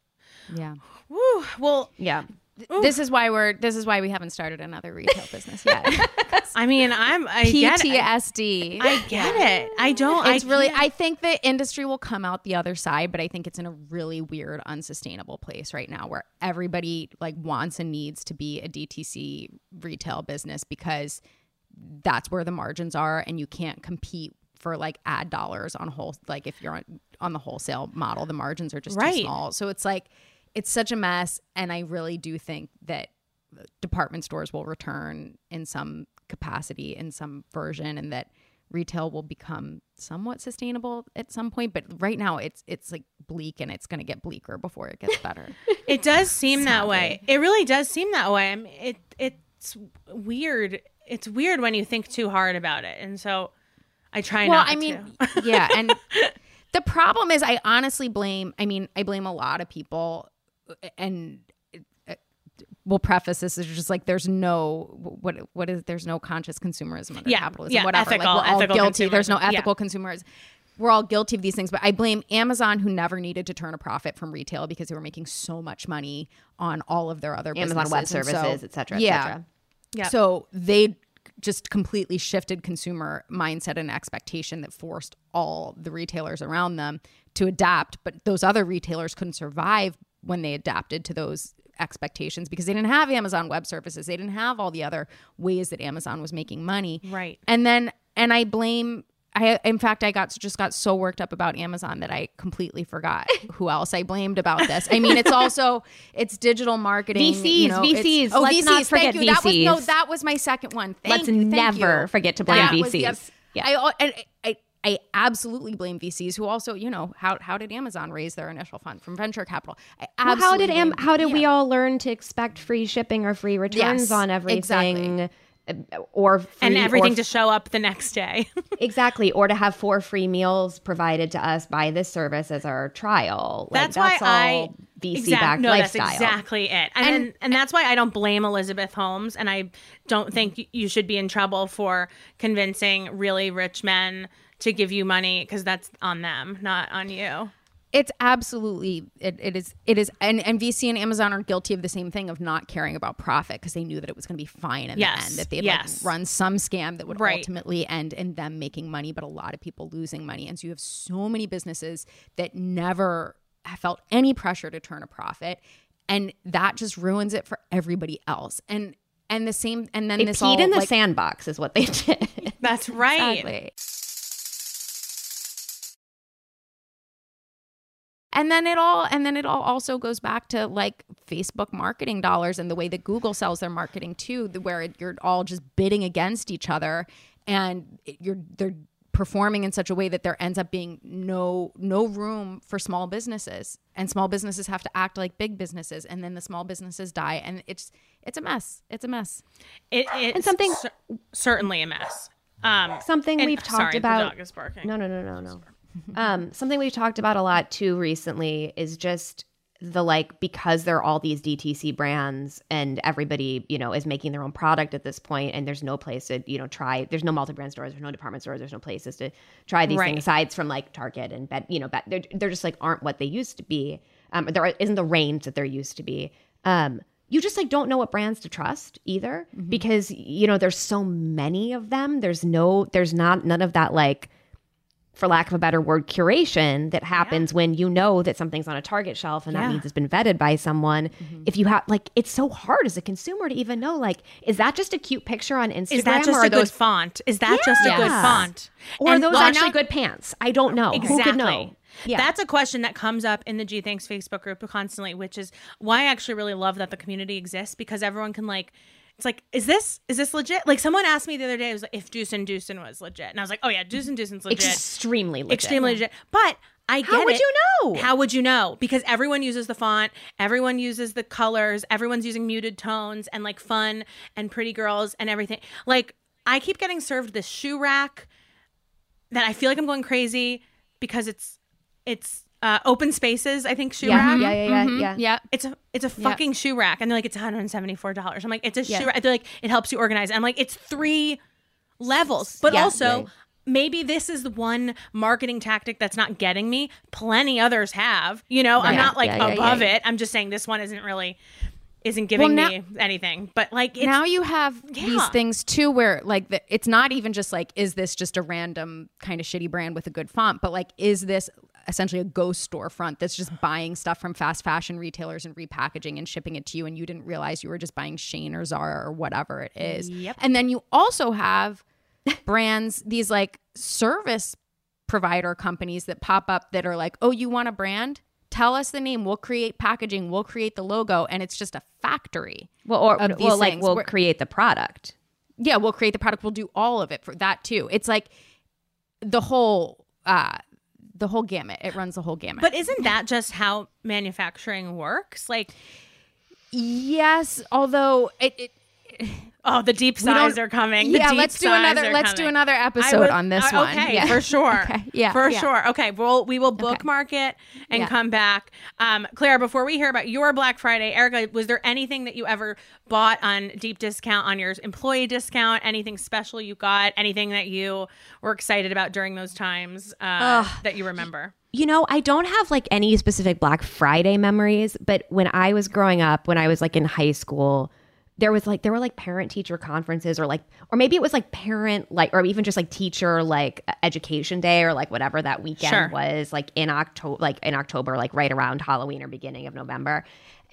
Yeah. Woo. Well, Yeah. This is why we're this is why we haven't started another retail business yet. I mean, I'm I get P T it. S D. I get it. I don't. It's I really can't- I think the industry will come out the other side, but I think it's in a really weird, unsustainable place right now where everybody like wants and needs to be a D T C retail business because that's where the margins are, and you can't compete for like ad dollars on whole, like if you're on, on the wholesale model, the margins are just Right. too small. So it's like, it's such a mess. And I really do think that department stores will return in some capacity, in some version, and that retail will become somewhat sustainable at some point. But right now it's, it's like bleak, and it's going to get bleaker before it gets better. It does seem that way. It really does seem that way. I mean, it it's weird. It's weird when you think too hard about it, and so I try well, not I to. mean, yeah. And the problem is I honestly blame, I mean, I blame a lot of people, and uh, we'll preface this as just like, there's no, what, what is, there's no conscious consumerism under Yeah, capitalism, yeah, whatever. ethical- like we're all ethical guilty. There's no consumerism, yeah. ethical consumerism. We're all guilty of these things, but I blame Amazon, who never needed to turn a profit from retail because they were making so much money on all of their other Amazon Web businesses. And so- Services, et cetera, et yeah. cetera. Yeah. So they just completely shifted consumer mindset and expectation that forced all the retailers around them to adapt. But those other retailers couldn't survive when they adapted to those expectations because they didn't have Amazon Web Services. They didn't have all the other ways that Amazon was making money. Right. And then, and I blame, I, in fact, I got just got so worked up about Amazon that I completely forgot who else I blamed about this. I mean, it's also, it's digital marketing. V Cs, you know, V it's- Cs. Oh, Let's V Cs. not forget thank you. That was, no, V Cs. that was my second one. Thank Let's you, thank never you. forget to blame That V was the- Cs. Yeah. I, and I, I absolutely blame V Cs who also, you know, how how did Amazon raise their initial fund from venture capital? I Well, how did absolutely Am- blame- how did we yeah. all learn to expect free shipping or free returns Yes, on everything, exactly. uh, or free, and everything or, to show up the next day. exactly, or to have four free meals provided to us by this service as our trial? Like, That's why all I V C exact- backed no, lifestyle. that's exactly it, and, and and that's why I don't blame Elizabeth Holmes, and I don't think y- you should be in trouble for convincing really rich men to give you money, because that's on them, not on you. It's absolutely it, it is it is and, and V C and Amazon are guilty of the same thing of not caring about profit because they knew that it was going to be fine in Yes, the end, that they'd yes. like run some scam that would Right. ultimately end in them making money, but a lot of people losing money. And so you have so many businesses that never felt any pressure to turn a profit, and that just ruins it for everybody else. And and the same and then They this peed all in the like, sandbox is what they did. That's right. Exactly. And then it all and then it all also goes back to like Facebook marketing dollars and the way that Google sells their marketing too, the- where you're all just bidding against each other, and you're they're performing in such a way that there ends up being no no room for small businesses, and small businesses have to act like big businesses, and then the small businesses die, and it's it's a mess. It's a mess. It, it's And something- cer- certainly a mess. Um, Something and- we've talked sorry, about. The dog is barking. No, no, no, no, no. um, something we've talked about a lot too recently is just the like, because there are all these D T C brands and everybody, you know, is making their own product at this point, and there's no place to, you know, try. There's no multi-brand stores, there's no department stores, there's no places to try these Right. things aside from like Target and Bed, you know, Bed, they're they're just like aren't what they used to be. Um, there isn't the range that there used to be. Um, you just like don't know what brands to trust either, because you know there's so many of them. There's no, there's not none of that like, for lack of a better word, curation that happens when you know that something's on a Target shelf and that Yeah. means it's been vetted by someone. If you have like, it's so hard as a consumer to even know, like, is that just a cute picture on Instagram? Is that or just are a good those, font? Is that just a good Yeah. font? or are And- those well, actually now- good pants? I don't know. Exactly. Who could know? Yeah. That's a question that comes up in the G Thanks Facebook group constantly, which is why I actually really love that the community exists, because everyone can like it's like, is this is this legit? Like someone asked me the other day, it was like, if Deuce and Deucin was legit. And I was like, oh yeah, Deuce and Deucin's legit. Extremely legit. Extremely legit. But I get it. How would you know? How would you know? Because everyone uses the font, everyone uses the colors, everyone's using muted tones and like fun and pretty girls and everything. Like I keep getting served this shoe rack that I feel like I'm going crazy because it's it's uh, Open Spaces, I think, shoe Yeah, rack. yeah, yeah, yeah, Mhm. yeah. Yeah. It's a it's a fucking shoe rack, and they're like, it's one hundred seventy-four dollars. I'm like, it's a Yeah. shoe rack. They're like, it helps you organize. And I'm like, it's three levels, but Yeah. also. Yeah. Maybe this is the one marketing tactic that's not getting me. Plenty others have. You know, I'm Yeah, not like yeah, yeah, above yeah. it. I'm just saying this one isn't really isn't giving Well, now- me anything. But like it's, Now you have Yeah. these things too where like the, it's not even just like, is this just a random kind of shitty brand with a good font, but like, is this essentially a ghost storefront that's just buying stuff from fast fashion retailers and repackaging and shipping it to you, and you didn't realize you were just buying Shane or Zara or whatever it is. Yep. And then you also have brands, these like service provider companies that pop up that are like, oh, you want a brand? Tell us the name. We'll create packaging. We'll create the logo. And it's just a factory. Well, or of these well, like things we'll where- create the product. Yeah, we'll create the product. We'll do all of it for that too. It's like the whole uh the whole gamut. It runs the whole gamut. but isn't that just how manufacturing works? Like, yes, although it, it oh, the deep don't- sighs are coming. The yeah, deep let's do sighs another are let's do coming. another I episode would- on this uh, one. Okay, Yeah. for sure. Okay, yeah, for yeah. sure. Okay, well, we will bookmark it and Yeah. come back. Um, Claire, before we hear about your Black Friday, Erica, was there anything that you ever bought on deep discount, on your employee discount? Anything special you got? Anything that you were excited about during those times uh, that you remember? You know, I don't have like any specific Black Friday memories, but when I was growing up, when I was like in high school, there was like there were like parent teacher conferences or like or maybe it was like parent like or even just like teacher like education day or like whatever that weekend Sure. was like in October like in October like right around Halloween or beginning of November.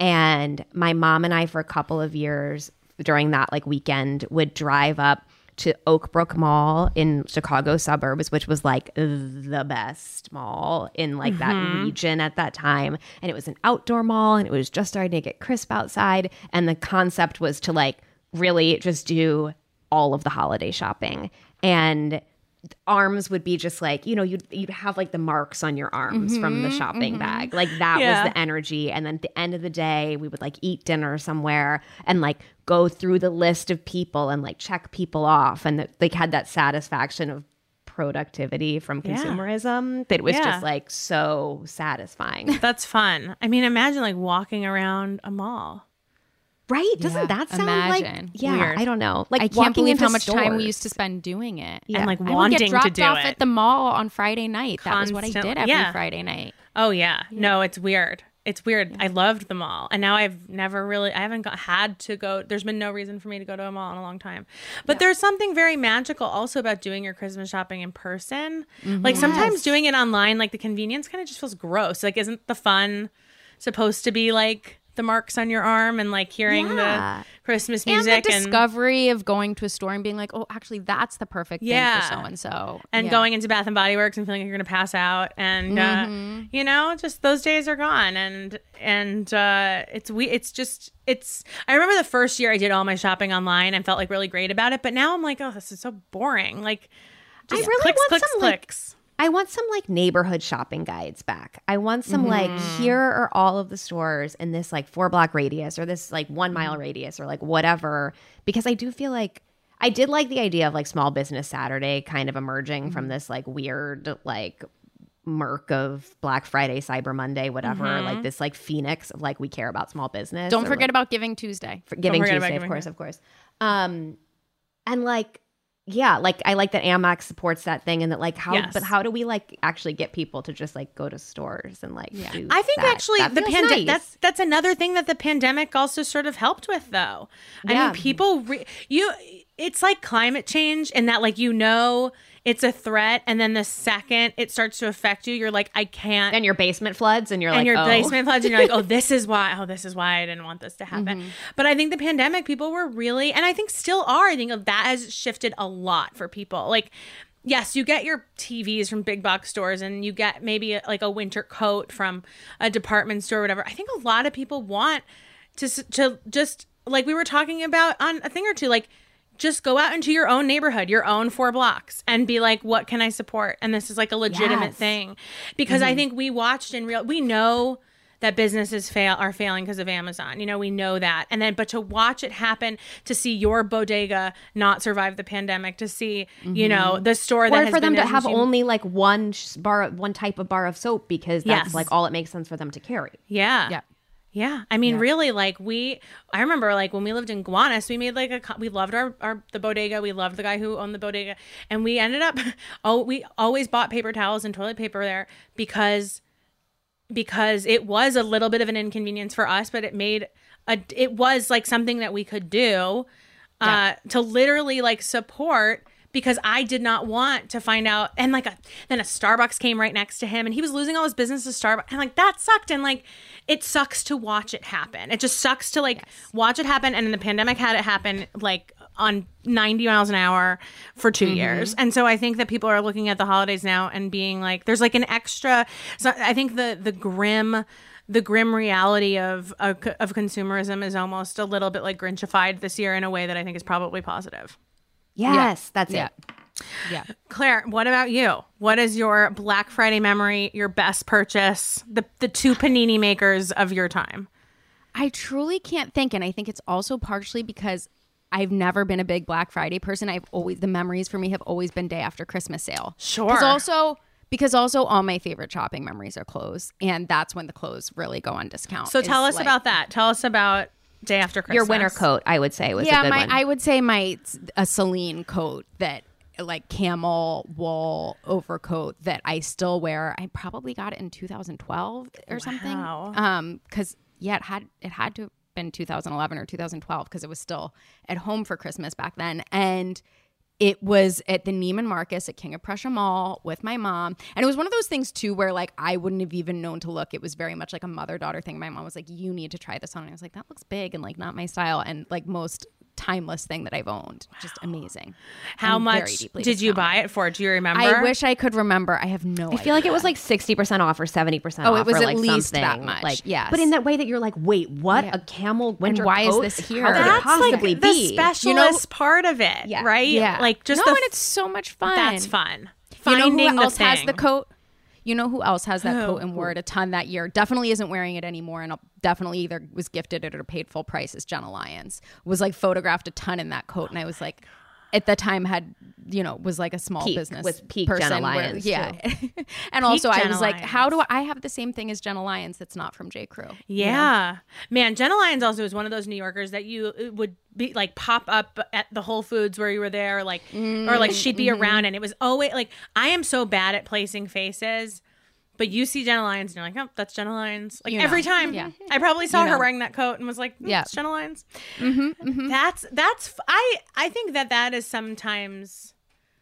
And my mom and I for a couple of years during that like weekend would drive up to Oakbrook Mall in Chicago suburbs, which was like the best mall in like that region at that time. And it was an outdoor mall and it was just starting to get crisp outside. And the concept was to like really just do all of the holiday shopping. And arms would be just like, you know, you'd, you'd have like the marks on your arms from the shopping bag. Like that Yeah. was the energy. And then at the end of the day, we would like eat dinner somewhere and like go through the list of people and like check people off. And that like had that satisfaction of productivity from Yeah. consumerism that was Yeah. just like so satisfying. That's fun. I mean, imagine like walking around a mall. Right? Doesn't Yeah, that sound imagine. like yeah, Weird. I don't know. Like I can't walking believe into how much time we stores. used to spend doing it. Yeah. And like I would wanting get to dropped do off it. at the mall on Friday night. That was what I Constant- did every yeah. Friday night. Oh yeah. No, it's weird. It's weird. I loved the mall, and now I've never really. I haven't got, had to go. There's been no reason for me to go to a mall in a long time. But there's something very magical also about doing your Christmas shopping in person. Like sometimes doing it online, like the convenience kind of just feels gross. Like, isn't the fun supposed to be like the marks on your arm and like hearing Yeah. the Christmas And music the discovery of going to a store and being like, oh, actually, that's the perfect Yeah. thing for so and so. and going into Bath and Body Works and feeling like you're gonna pass out, and uh, you know, just those days are gone, and and uh, it's we, it's just it's. I remember the first year I did all my shopping online and felt like really great about it, but now I'm like, oh, this is so boring. Like, just really clicks, want clicks, some, like- clicks. I want some like neighborhood shopping guides back. I want some like here are all of the stores in this like four block radius or this like one mile radius or like whatever, because I do feel like I did like the idea of like Small Business Saturday kind of emerging from this like weird like murk of Black Friday, Cyber Monday, whatever, like this like phoenix of like we care about small business. Don't or, forget like, about Giving Tuesday. for Giving forget about Tuesday, of Giving course, Tuesday. of course. Um, and like, yeah, like I like that Amex supports that thing, and that like how, Yes. but how do we like actually get people to just like go to stores and like? Do I think that? actually That the feels pandemic nice. that's that's another thing that the pandemic also sort of helped with, though. I Yeah. mean, people re- you it's like climate change in that like you know it's a threat, and then the second it starts to affect you, you're like, I can't. and your basement floods, and you're and like, your oh. basement floods, and you're like, oh, this is why. Oh, this is why I didn't want this to happen. Mm-hmm. But I think the pandemic, people were really, and I think still are. I think that has shifted a lot for people. Like, yes, you get your T Vs from big box stores, and you get maybe a, like a winter coat from a department store, or whatever. I think a lot of people want to s- to just like we were talking about on a thing or two, like just go out into your own neighborhood, your own four blocks, and be like, what can I support? And this is like a legitimate Yes. thing. Because mm-hmm. I think we watched in real, we know that businesses fail are failing because of Amazon. You know, we know that. And then, but to watch it happen, to see your bodega not survive the pandemic, to see, mm-hmm. you know, the store that or has for them been to have you, only like one sh- bar, one type of bar of soap, because that's Yes. like all it makes sense for them to carry. Yeah. Yeah. Yeah. I mean, Yeah. really, like we, I remember like when we lived in Gowanus, we made like a, co- we loved our, our, the bodega. We loved the guy who owned the bodega. And we ended up, oh, we always bought paper towels and toilet paper there because, because it was a little bit of an inconvenience for us, but it made a, it was like something that we could do uh, Yeah. to literally like support, because I did not want to find out. And like a, then a Starbucks came right next to him and he was losing all his business to Starbucks. And like, that sucked. And like, it sucks to watch it happen. It just sucks to like yes. watch it happen. And then the pandemic had it happen like on ninety miles an hour for two mm-hmm. years. And so I think that people are looking at the holidays now and being like, there's like an extra, so I think the, the grim, the grim reality of, of, of consumerism is almost a little bit like Grinchified this year in a way that I think is probably positive. Yes, that's Yeah. it. Yeah. Claire, what about you? What is your Black Friday memory, your best purchase, the the two panini makers of your time? I truly can't think. And I think it's also partially because I've never been a big Black Friday person. I've always, the memories for me have always been day after Christmas sale. Sure. Because also, because also all my favorite shopping memories are clothes. And that's when the clothes really go on discount. So tell us like, about that. Tell us about day after Christmas. Your winter coat, I would say, was yeah, a good my, one. I would say my, a Celine coat that, like camel wool overcoat that I still wear. I probably got it in two thousand twelve or Wow. something. Um, because yeah, it had it had to have been two thousand eleven or two thousand twelve because it was still at home for Christmas back then. And it was at the Neiman Marcus at King of Prussia Mall with my mom. And it was one of those things too where like I wouldn't have even known to look. It was very much like a mother-daughter thing. My mom was like, you need to try this on. And I was like, that looks big and like not my style. And like most timeless thing that I've owned. Just amazing. How And very much deeply did you buy discounted. it for? Do you remember? I wish I could remember. I have no I idea. feel like it was like sixty percent off or seventy percent Oh, off. it was or at like least something. that much, Like, yes. But in that way that you're like, wait, what? Yeah. A camel winter why is coat? this here? How could That's it possibly like be? the specialist You know- part of it, Yeah. right? Yeah. Like just no, the and it's so much fun. that's fun. You Finding know who the else has thing. the coat? You know who else has that Who? coat and wore it a ton that year? Definitely isn't wearing it anymore, and definitely either was gifted it or paid full price. Is Jenna Lyons was like photographed a ton in that coat, and I was like, at the time had you know was like a small Peak, business with peak person Jenna where- Lyons, yeah. And also I Jenna was like, Lyons. how do I, I have the same thing as Jenna Lyons that's not from J. Crew? you know? Yeah. Man, Jenna Lyons also is one of those New Yorkers that you it would be like pop up at the Whole Foods where you were there, like, or like she'd be around and it was always like, I am so bad at placing faces, but you see Jenna Lyons and you're like, oh, that's Jenna Lyons. Like You know. every time. Yeah. I probably saw You her know. wearing that coat and was like, mm, Yeah. it's Jenna Lyons. Mhm, mhm. That's, that's, f- I, I think that that is sometimes,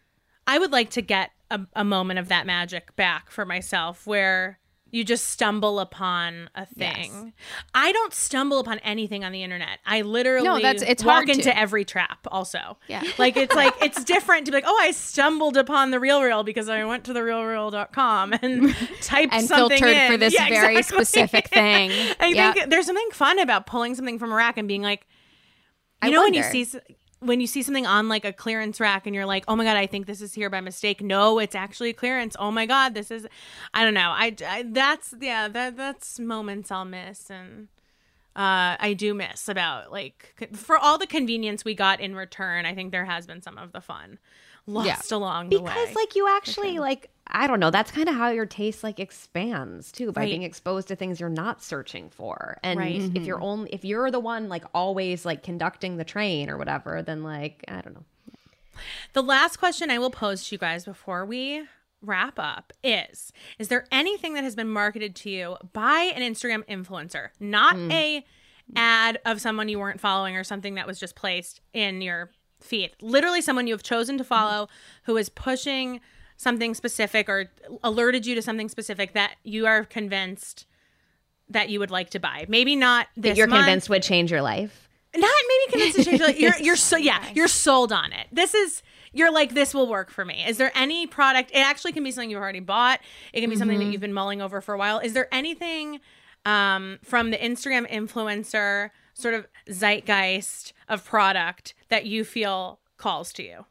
I would like to get a, a moment of that magic back for myself where you just stumble upon a thing. Yes. I don't stumble upon anything on the internet. I literally No, that's- it's walk hard into to. every trap also. Yeah. Like it's like it's different to be like, oh, I stumbled upon the Real Real because I went to the real real dot com and typed And something filtered in. for this Yeah, very exactly. specific thing. I Yeah. think there's something fun about pulling something from a rack and being like, you I know, when you wonder. see s- when you see something on like a clearance rack and you're like, oh my God, I think this is here by mistake. No, it's actually clearance. Oh my God, this is, I don't know. I, I that's, yeah, that that's moments I'll miss. And uh, I do miss about like, c- for all the convenience we got in return, I think there has been some of the fun lost along the way. Because like you actually like I don't know, that's kind of how your taste like expands too, by Right. being exposed to things you're not searching for. And Right. if you're only if you're the one like always like conducting the train or whatever, then like I don't know. The last question I will pose to you guys before we wrap up is, is there anything that has been marketed to you by an Instagram influencer, not a ad of someone you weren't following or something that was just placed in your feed, literally someone you have chosen to follow who is pushing something specific or alerted you to something specific that you are convinced that you would like to buy? Maybe not this That you're month. convinced would change your life. Not maybe convinced to change. Like, you're you're so yeah, you're sold on it. This is you're like, this will work for me. Is there any product? It actually can be something you've already bought. It can be something that you've been mulling over for a while. Is there anything um, from the Instagram influencer sort of zeitgeist of product that you feel calls to you?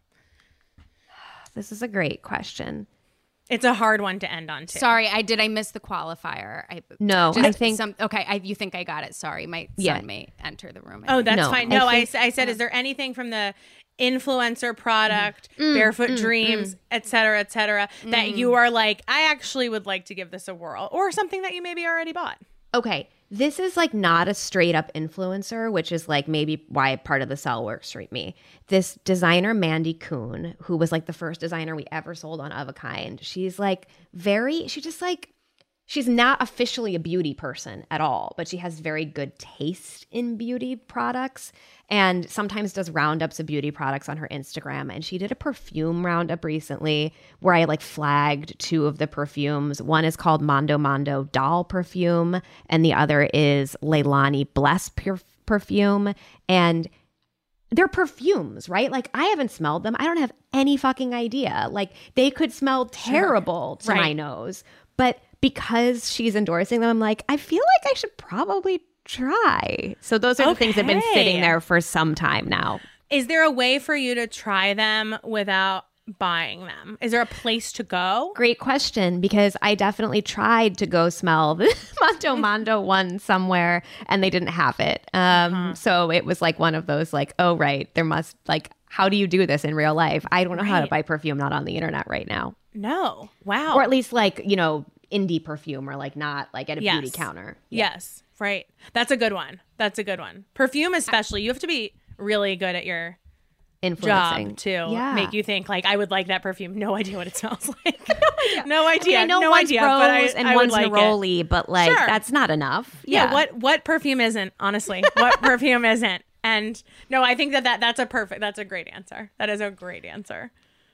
This is a great question. It's a hard one to end on too. Sorry, I did. I miss the qualifier. I No, just I think- some. Okay, I, you think I got it? Sorry, my son Yeah. may enter the room. I Oh, think. that's No, fine. I No, I, think- s- I said, is there anything from the influencer product, Barefoot Dreams, et cetera, et cetera, that you are like, I actually would like to give this a whirl, or something that you maybe already bought? Okay, this is like not a straight up influencer, which is like maybe why part of the sell works for me. This designer, Mandy Kuhn, who was like the first designer we ever sold on Of a Kind, she's like very, she just like, she's not officially a beauty person at all, but she has very good taste in beauty products and sometimes does roundups of beauty products on her Instagram. And she did a perfume roundup recently where I like flagged two of the perfumes. One is called Mondo Mondo Doll Perfume, and the other is Leilani Bless per- Perfume. And they're perfumes, right? Like I haven't smelled them. I don't have any fucking idea. Like they could smell terrible to Right. my nose, but because she's endorsing them, I'm like, I feel like I should probably try. So those are the things that have been Okay. sitting there for some time now. Is there a way for you to try them without buying them? Is there a place to go? Great question, because I definitely tried to go smell the Mondo Mondo one somewhere and they didn't have it. Um, Uh-huh. So it was like one of those like, oh, right, there must like, how do you do this in real life? I don't know how to Right. buy perfume not on the internet right now. No. Wow. Or at least like, you know, indie perfume or like not like at a Yes. beauty counter. Yes. Right. That's a good one. That's a good one. Perfume especially. You have to be really good at your Influencing. job to Yeah. make you think like, I would like that perfume. No idea what it smells like. no idea. Okay, I know no one's idea. rose but I, and I one's would like it. neroli, but like Sure. that's not enough. Yeah. What what perfume isn't? Honestly, what perfume isn't? And no, I think that, that that's a perfect. That's a great answer. That is a great answer.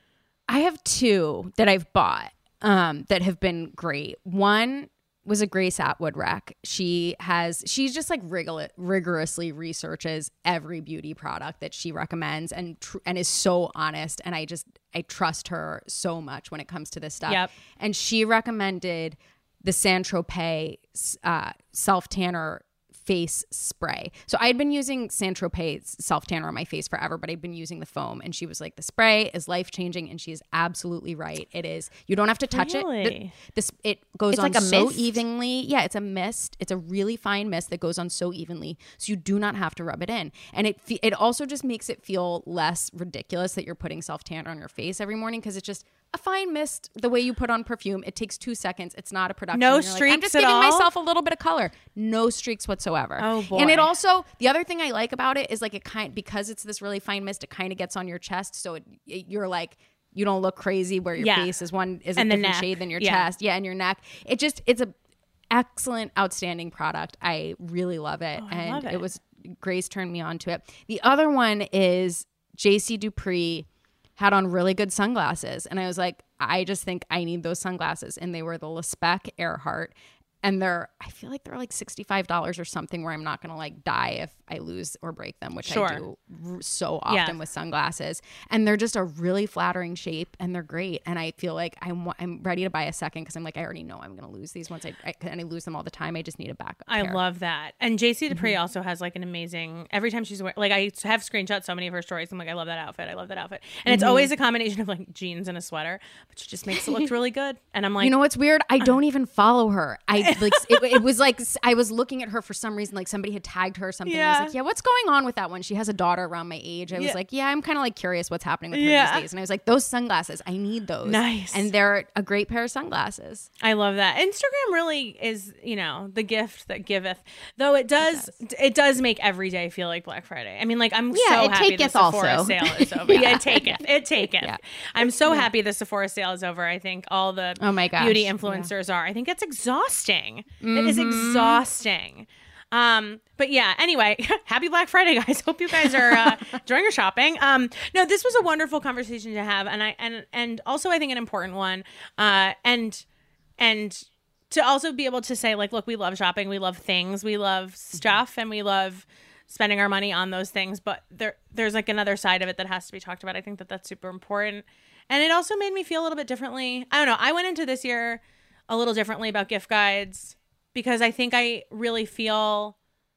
I have two that I've bought um, that have been great. One was a Grace Atwood rec. She has, she's just like rigor- rigorously researches every beauty product that she recommends and tr- and is so honest. And I just, I trust her so much when it comes to this stuff. Yep. And she recommended the Saint-Tropez uh, self tanner face spray. So I had been using Saint-Tropez self tanner on my face forever, but I've been using the foam. And she was like, the spray is life changing, and she is absolutely right. It is. You don't have to touch it. Really? The- This it goes It's on like a so mist? evenly. Yeah, it's a mist. It's a really fine mist that goes on so evenly, so you do not have to rub it in. And it fe- it also just makes it feel less ridiculous that you're putting self tanner on your face every morning, because it's just a fine mist the way you put on perfume. It takes two seconds. It's not a production. No You're like, I'm streaks just at giving all? myself a little bit of color. No streaks whatsoever. Oh, boy. And it also, the other thing I like about it is like it kind, because it's this really fine mist, it kind of gets on your chest, so it, it, you're like, you don't look crazy where your Yeah. face is one is a And the different neck. shade than your Yeah. chest. Yeah, and your neck. It just, it's a excellent, outstanding product. I really love it. Oh, I and love it. it was, Grace turned me on to it. The other one is J C Dupree had on really good sunglasses. And I was like, I just think I need those sunglasses. And they were the LeSpec Earhart. And they're, I feel like they're like sixty-five dollars or something, where I'm not going to like die if I lose or break them, which Sure. I do r- so often Yeah. with sunglasses. And they're just a really flattering shape, and they're great. And I feel like I'm, I'm ready to buy a second, because I'm like, I already know I'm going to lose these once I, I, and I lose them all the time. I just need a backup I pair. love that. And J C Dupree Mm-hmm. also has like an amazing, every time she's wearing, like I have screenshot so many of her stories. I'm like, I love that outfit. I love that outfit. And it's Mm-hmm. always a combination of like jeans and a sweater, but she just makes it look really good. And I'm like, You know what's weird? I don't even follow her. I like it, it was like I was looking at her for some reason, like somebody had tagged her or something. I Yeah. was like, yeah, what's going on with that one? She has a daughter around my age. I was Yeah. like, yeah, I'm kind of like curious what's happening with her Yeah. these days. And I was like, those sunglasses, I need those. Nice. And they're a great pair of sunglasses. I love that. Instagram really is, you know, the gift that giveth. Though it does, it does make every day feel like Black Friday. I mean, like I'm Yeah, so it happy the taketh Sephora also. sale is over. yeah, it taketh. It taketh. Yeah. I'm so happy the Sephora sale is over. I think all the Oh my gosh. beauty influencers are. I think it's exhausting. It is exhausting. Um, but yeah, anyway, happy Black Friday, guys. Hope you guys are uh, enjoying your shopping. Um, no, this was a wonderful conversation to have, and I and and also I think an important one. Uh, and and to also be able to say like, look, we love shopping, we love things, we love stuff, and we love spending our money on those things. But there there's like another side of it that has to be talked about. I think that that's super important, and it also made me feel a little bit differently. I don't know. I went into this year a little differently about gift guides, because I think I really feel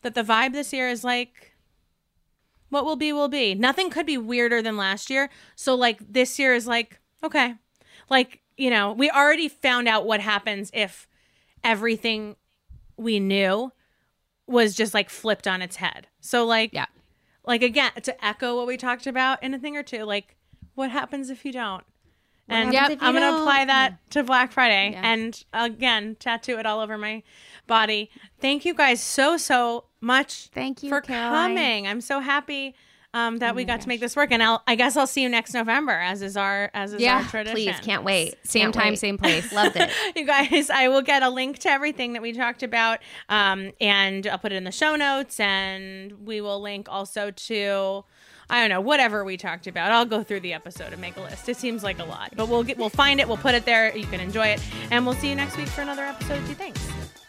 that the vibe this year is like, what will be, will be. Nothing could be weirder than last year. So like this year is like, okay. Like, you know, we already found out what happens if everything we knew was just like flipped on its head. So like, Yeah. like again, to echo what we talked about in a thing or two, like what happens if you don't? And happens if you I'm going to don't? apply that to Black Friday Yeah. and again, tattoo it all over my body. Thank you guys so, so much Thank you for Caroline. coming. I'm so happy um, that Oh we my got to make this work. And I'll, I guess I'll see you next November as is our, as is Yeah, our tradition. Please, can't wait. Same Can't time, wait. same place. Loved it. You guys, I will get a link to everything that we talked about, um, and I'll put it in the show notes, and we will link also to, I don't know, whatever we talked about. I'll go through the episode and make a list. It seems like a lot, but we'll get, we'll find it, we'll put it there, you can enjoy it, and we'll see you next week for another episode of Gee Thanks.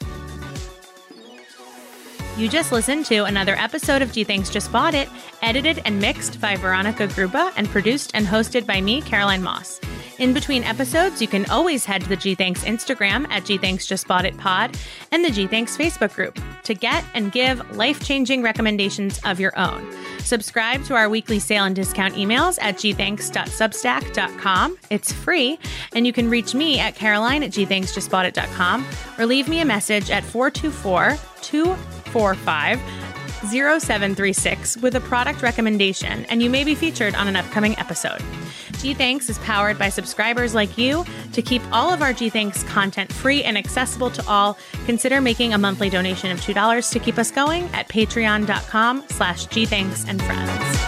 You just listened to another episode of Gee Thanks Just Bought It, edited and mixed by Veronica Gruba and produced and hosted by me, Caroline Moss. In between episodes, you can always head to the Gee Thanks Instagram at Gee Thanks Just Bought It Pod and the Gee Thanks Facebook group to get and give life-changing recommendations of your own. Subscribe to our weekly sale and discount emails at gee thanks dot substack dot com. It's free, and you can reach me at Caroline at gee thanks just bought it dot com or leave me a message at four two four, two four five, zero seven three six with a product recommendation, and you may be featured on an upcoming episode. Gee Thanks is powered by subscribers like you. To keep all of our Gee Thanks content free and accessible to all, consider making a monthly donation of two dollars to keep us going at patreon dot com slash Gee Thanks and friends.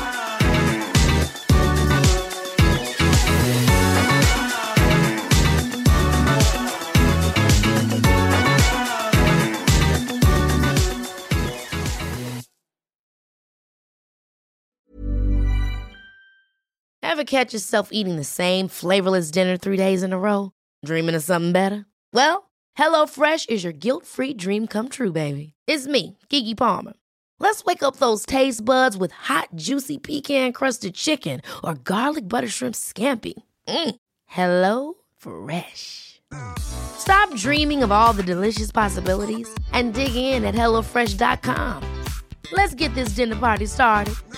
Ever catch yourself eating the same flavorless dinner three days in a row? Dreaming of something better? Well, HelloFresh is your guilt-free dream come true, baby. It's me, Keke Palmer. Let's wake up those taste buds with hot, juicy pecan-crusted chicken or garlic butter shrimp scampi. Mm. Hello Fresh. Stop dreaming of all the delicious possibilities and dig in at hello fresh dot com. Let's get this dinner party started.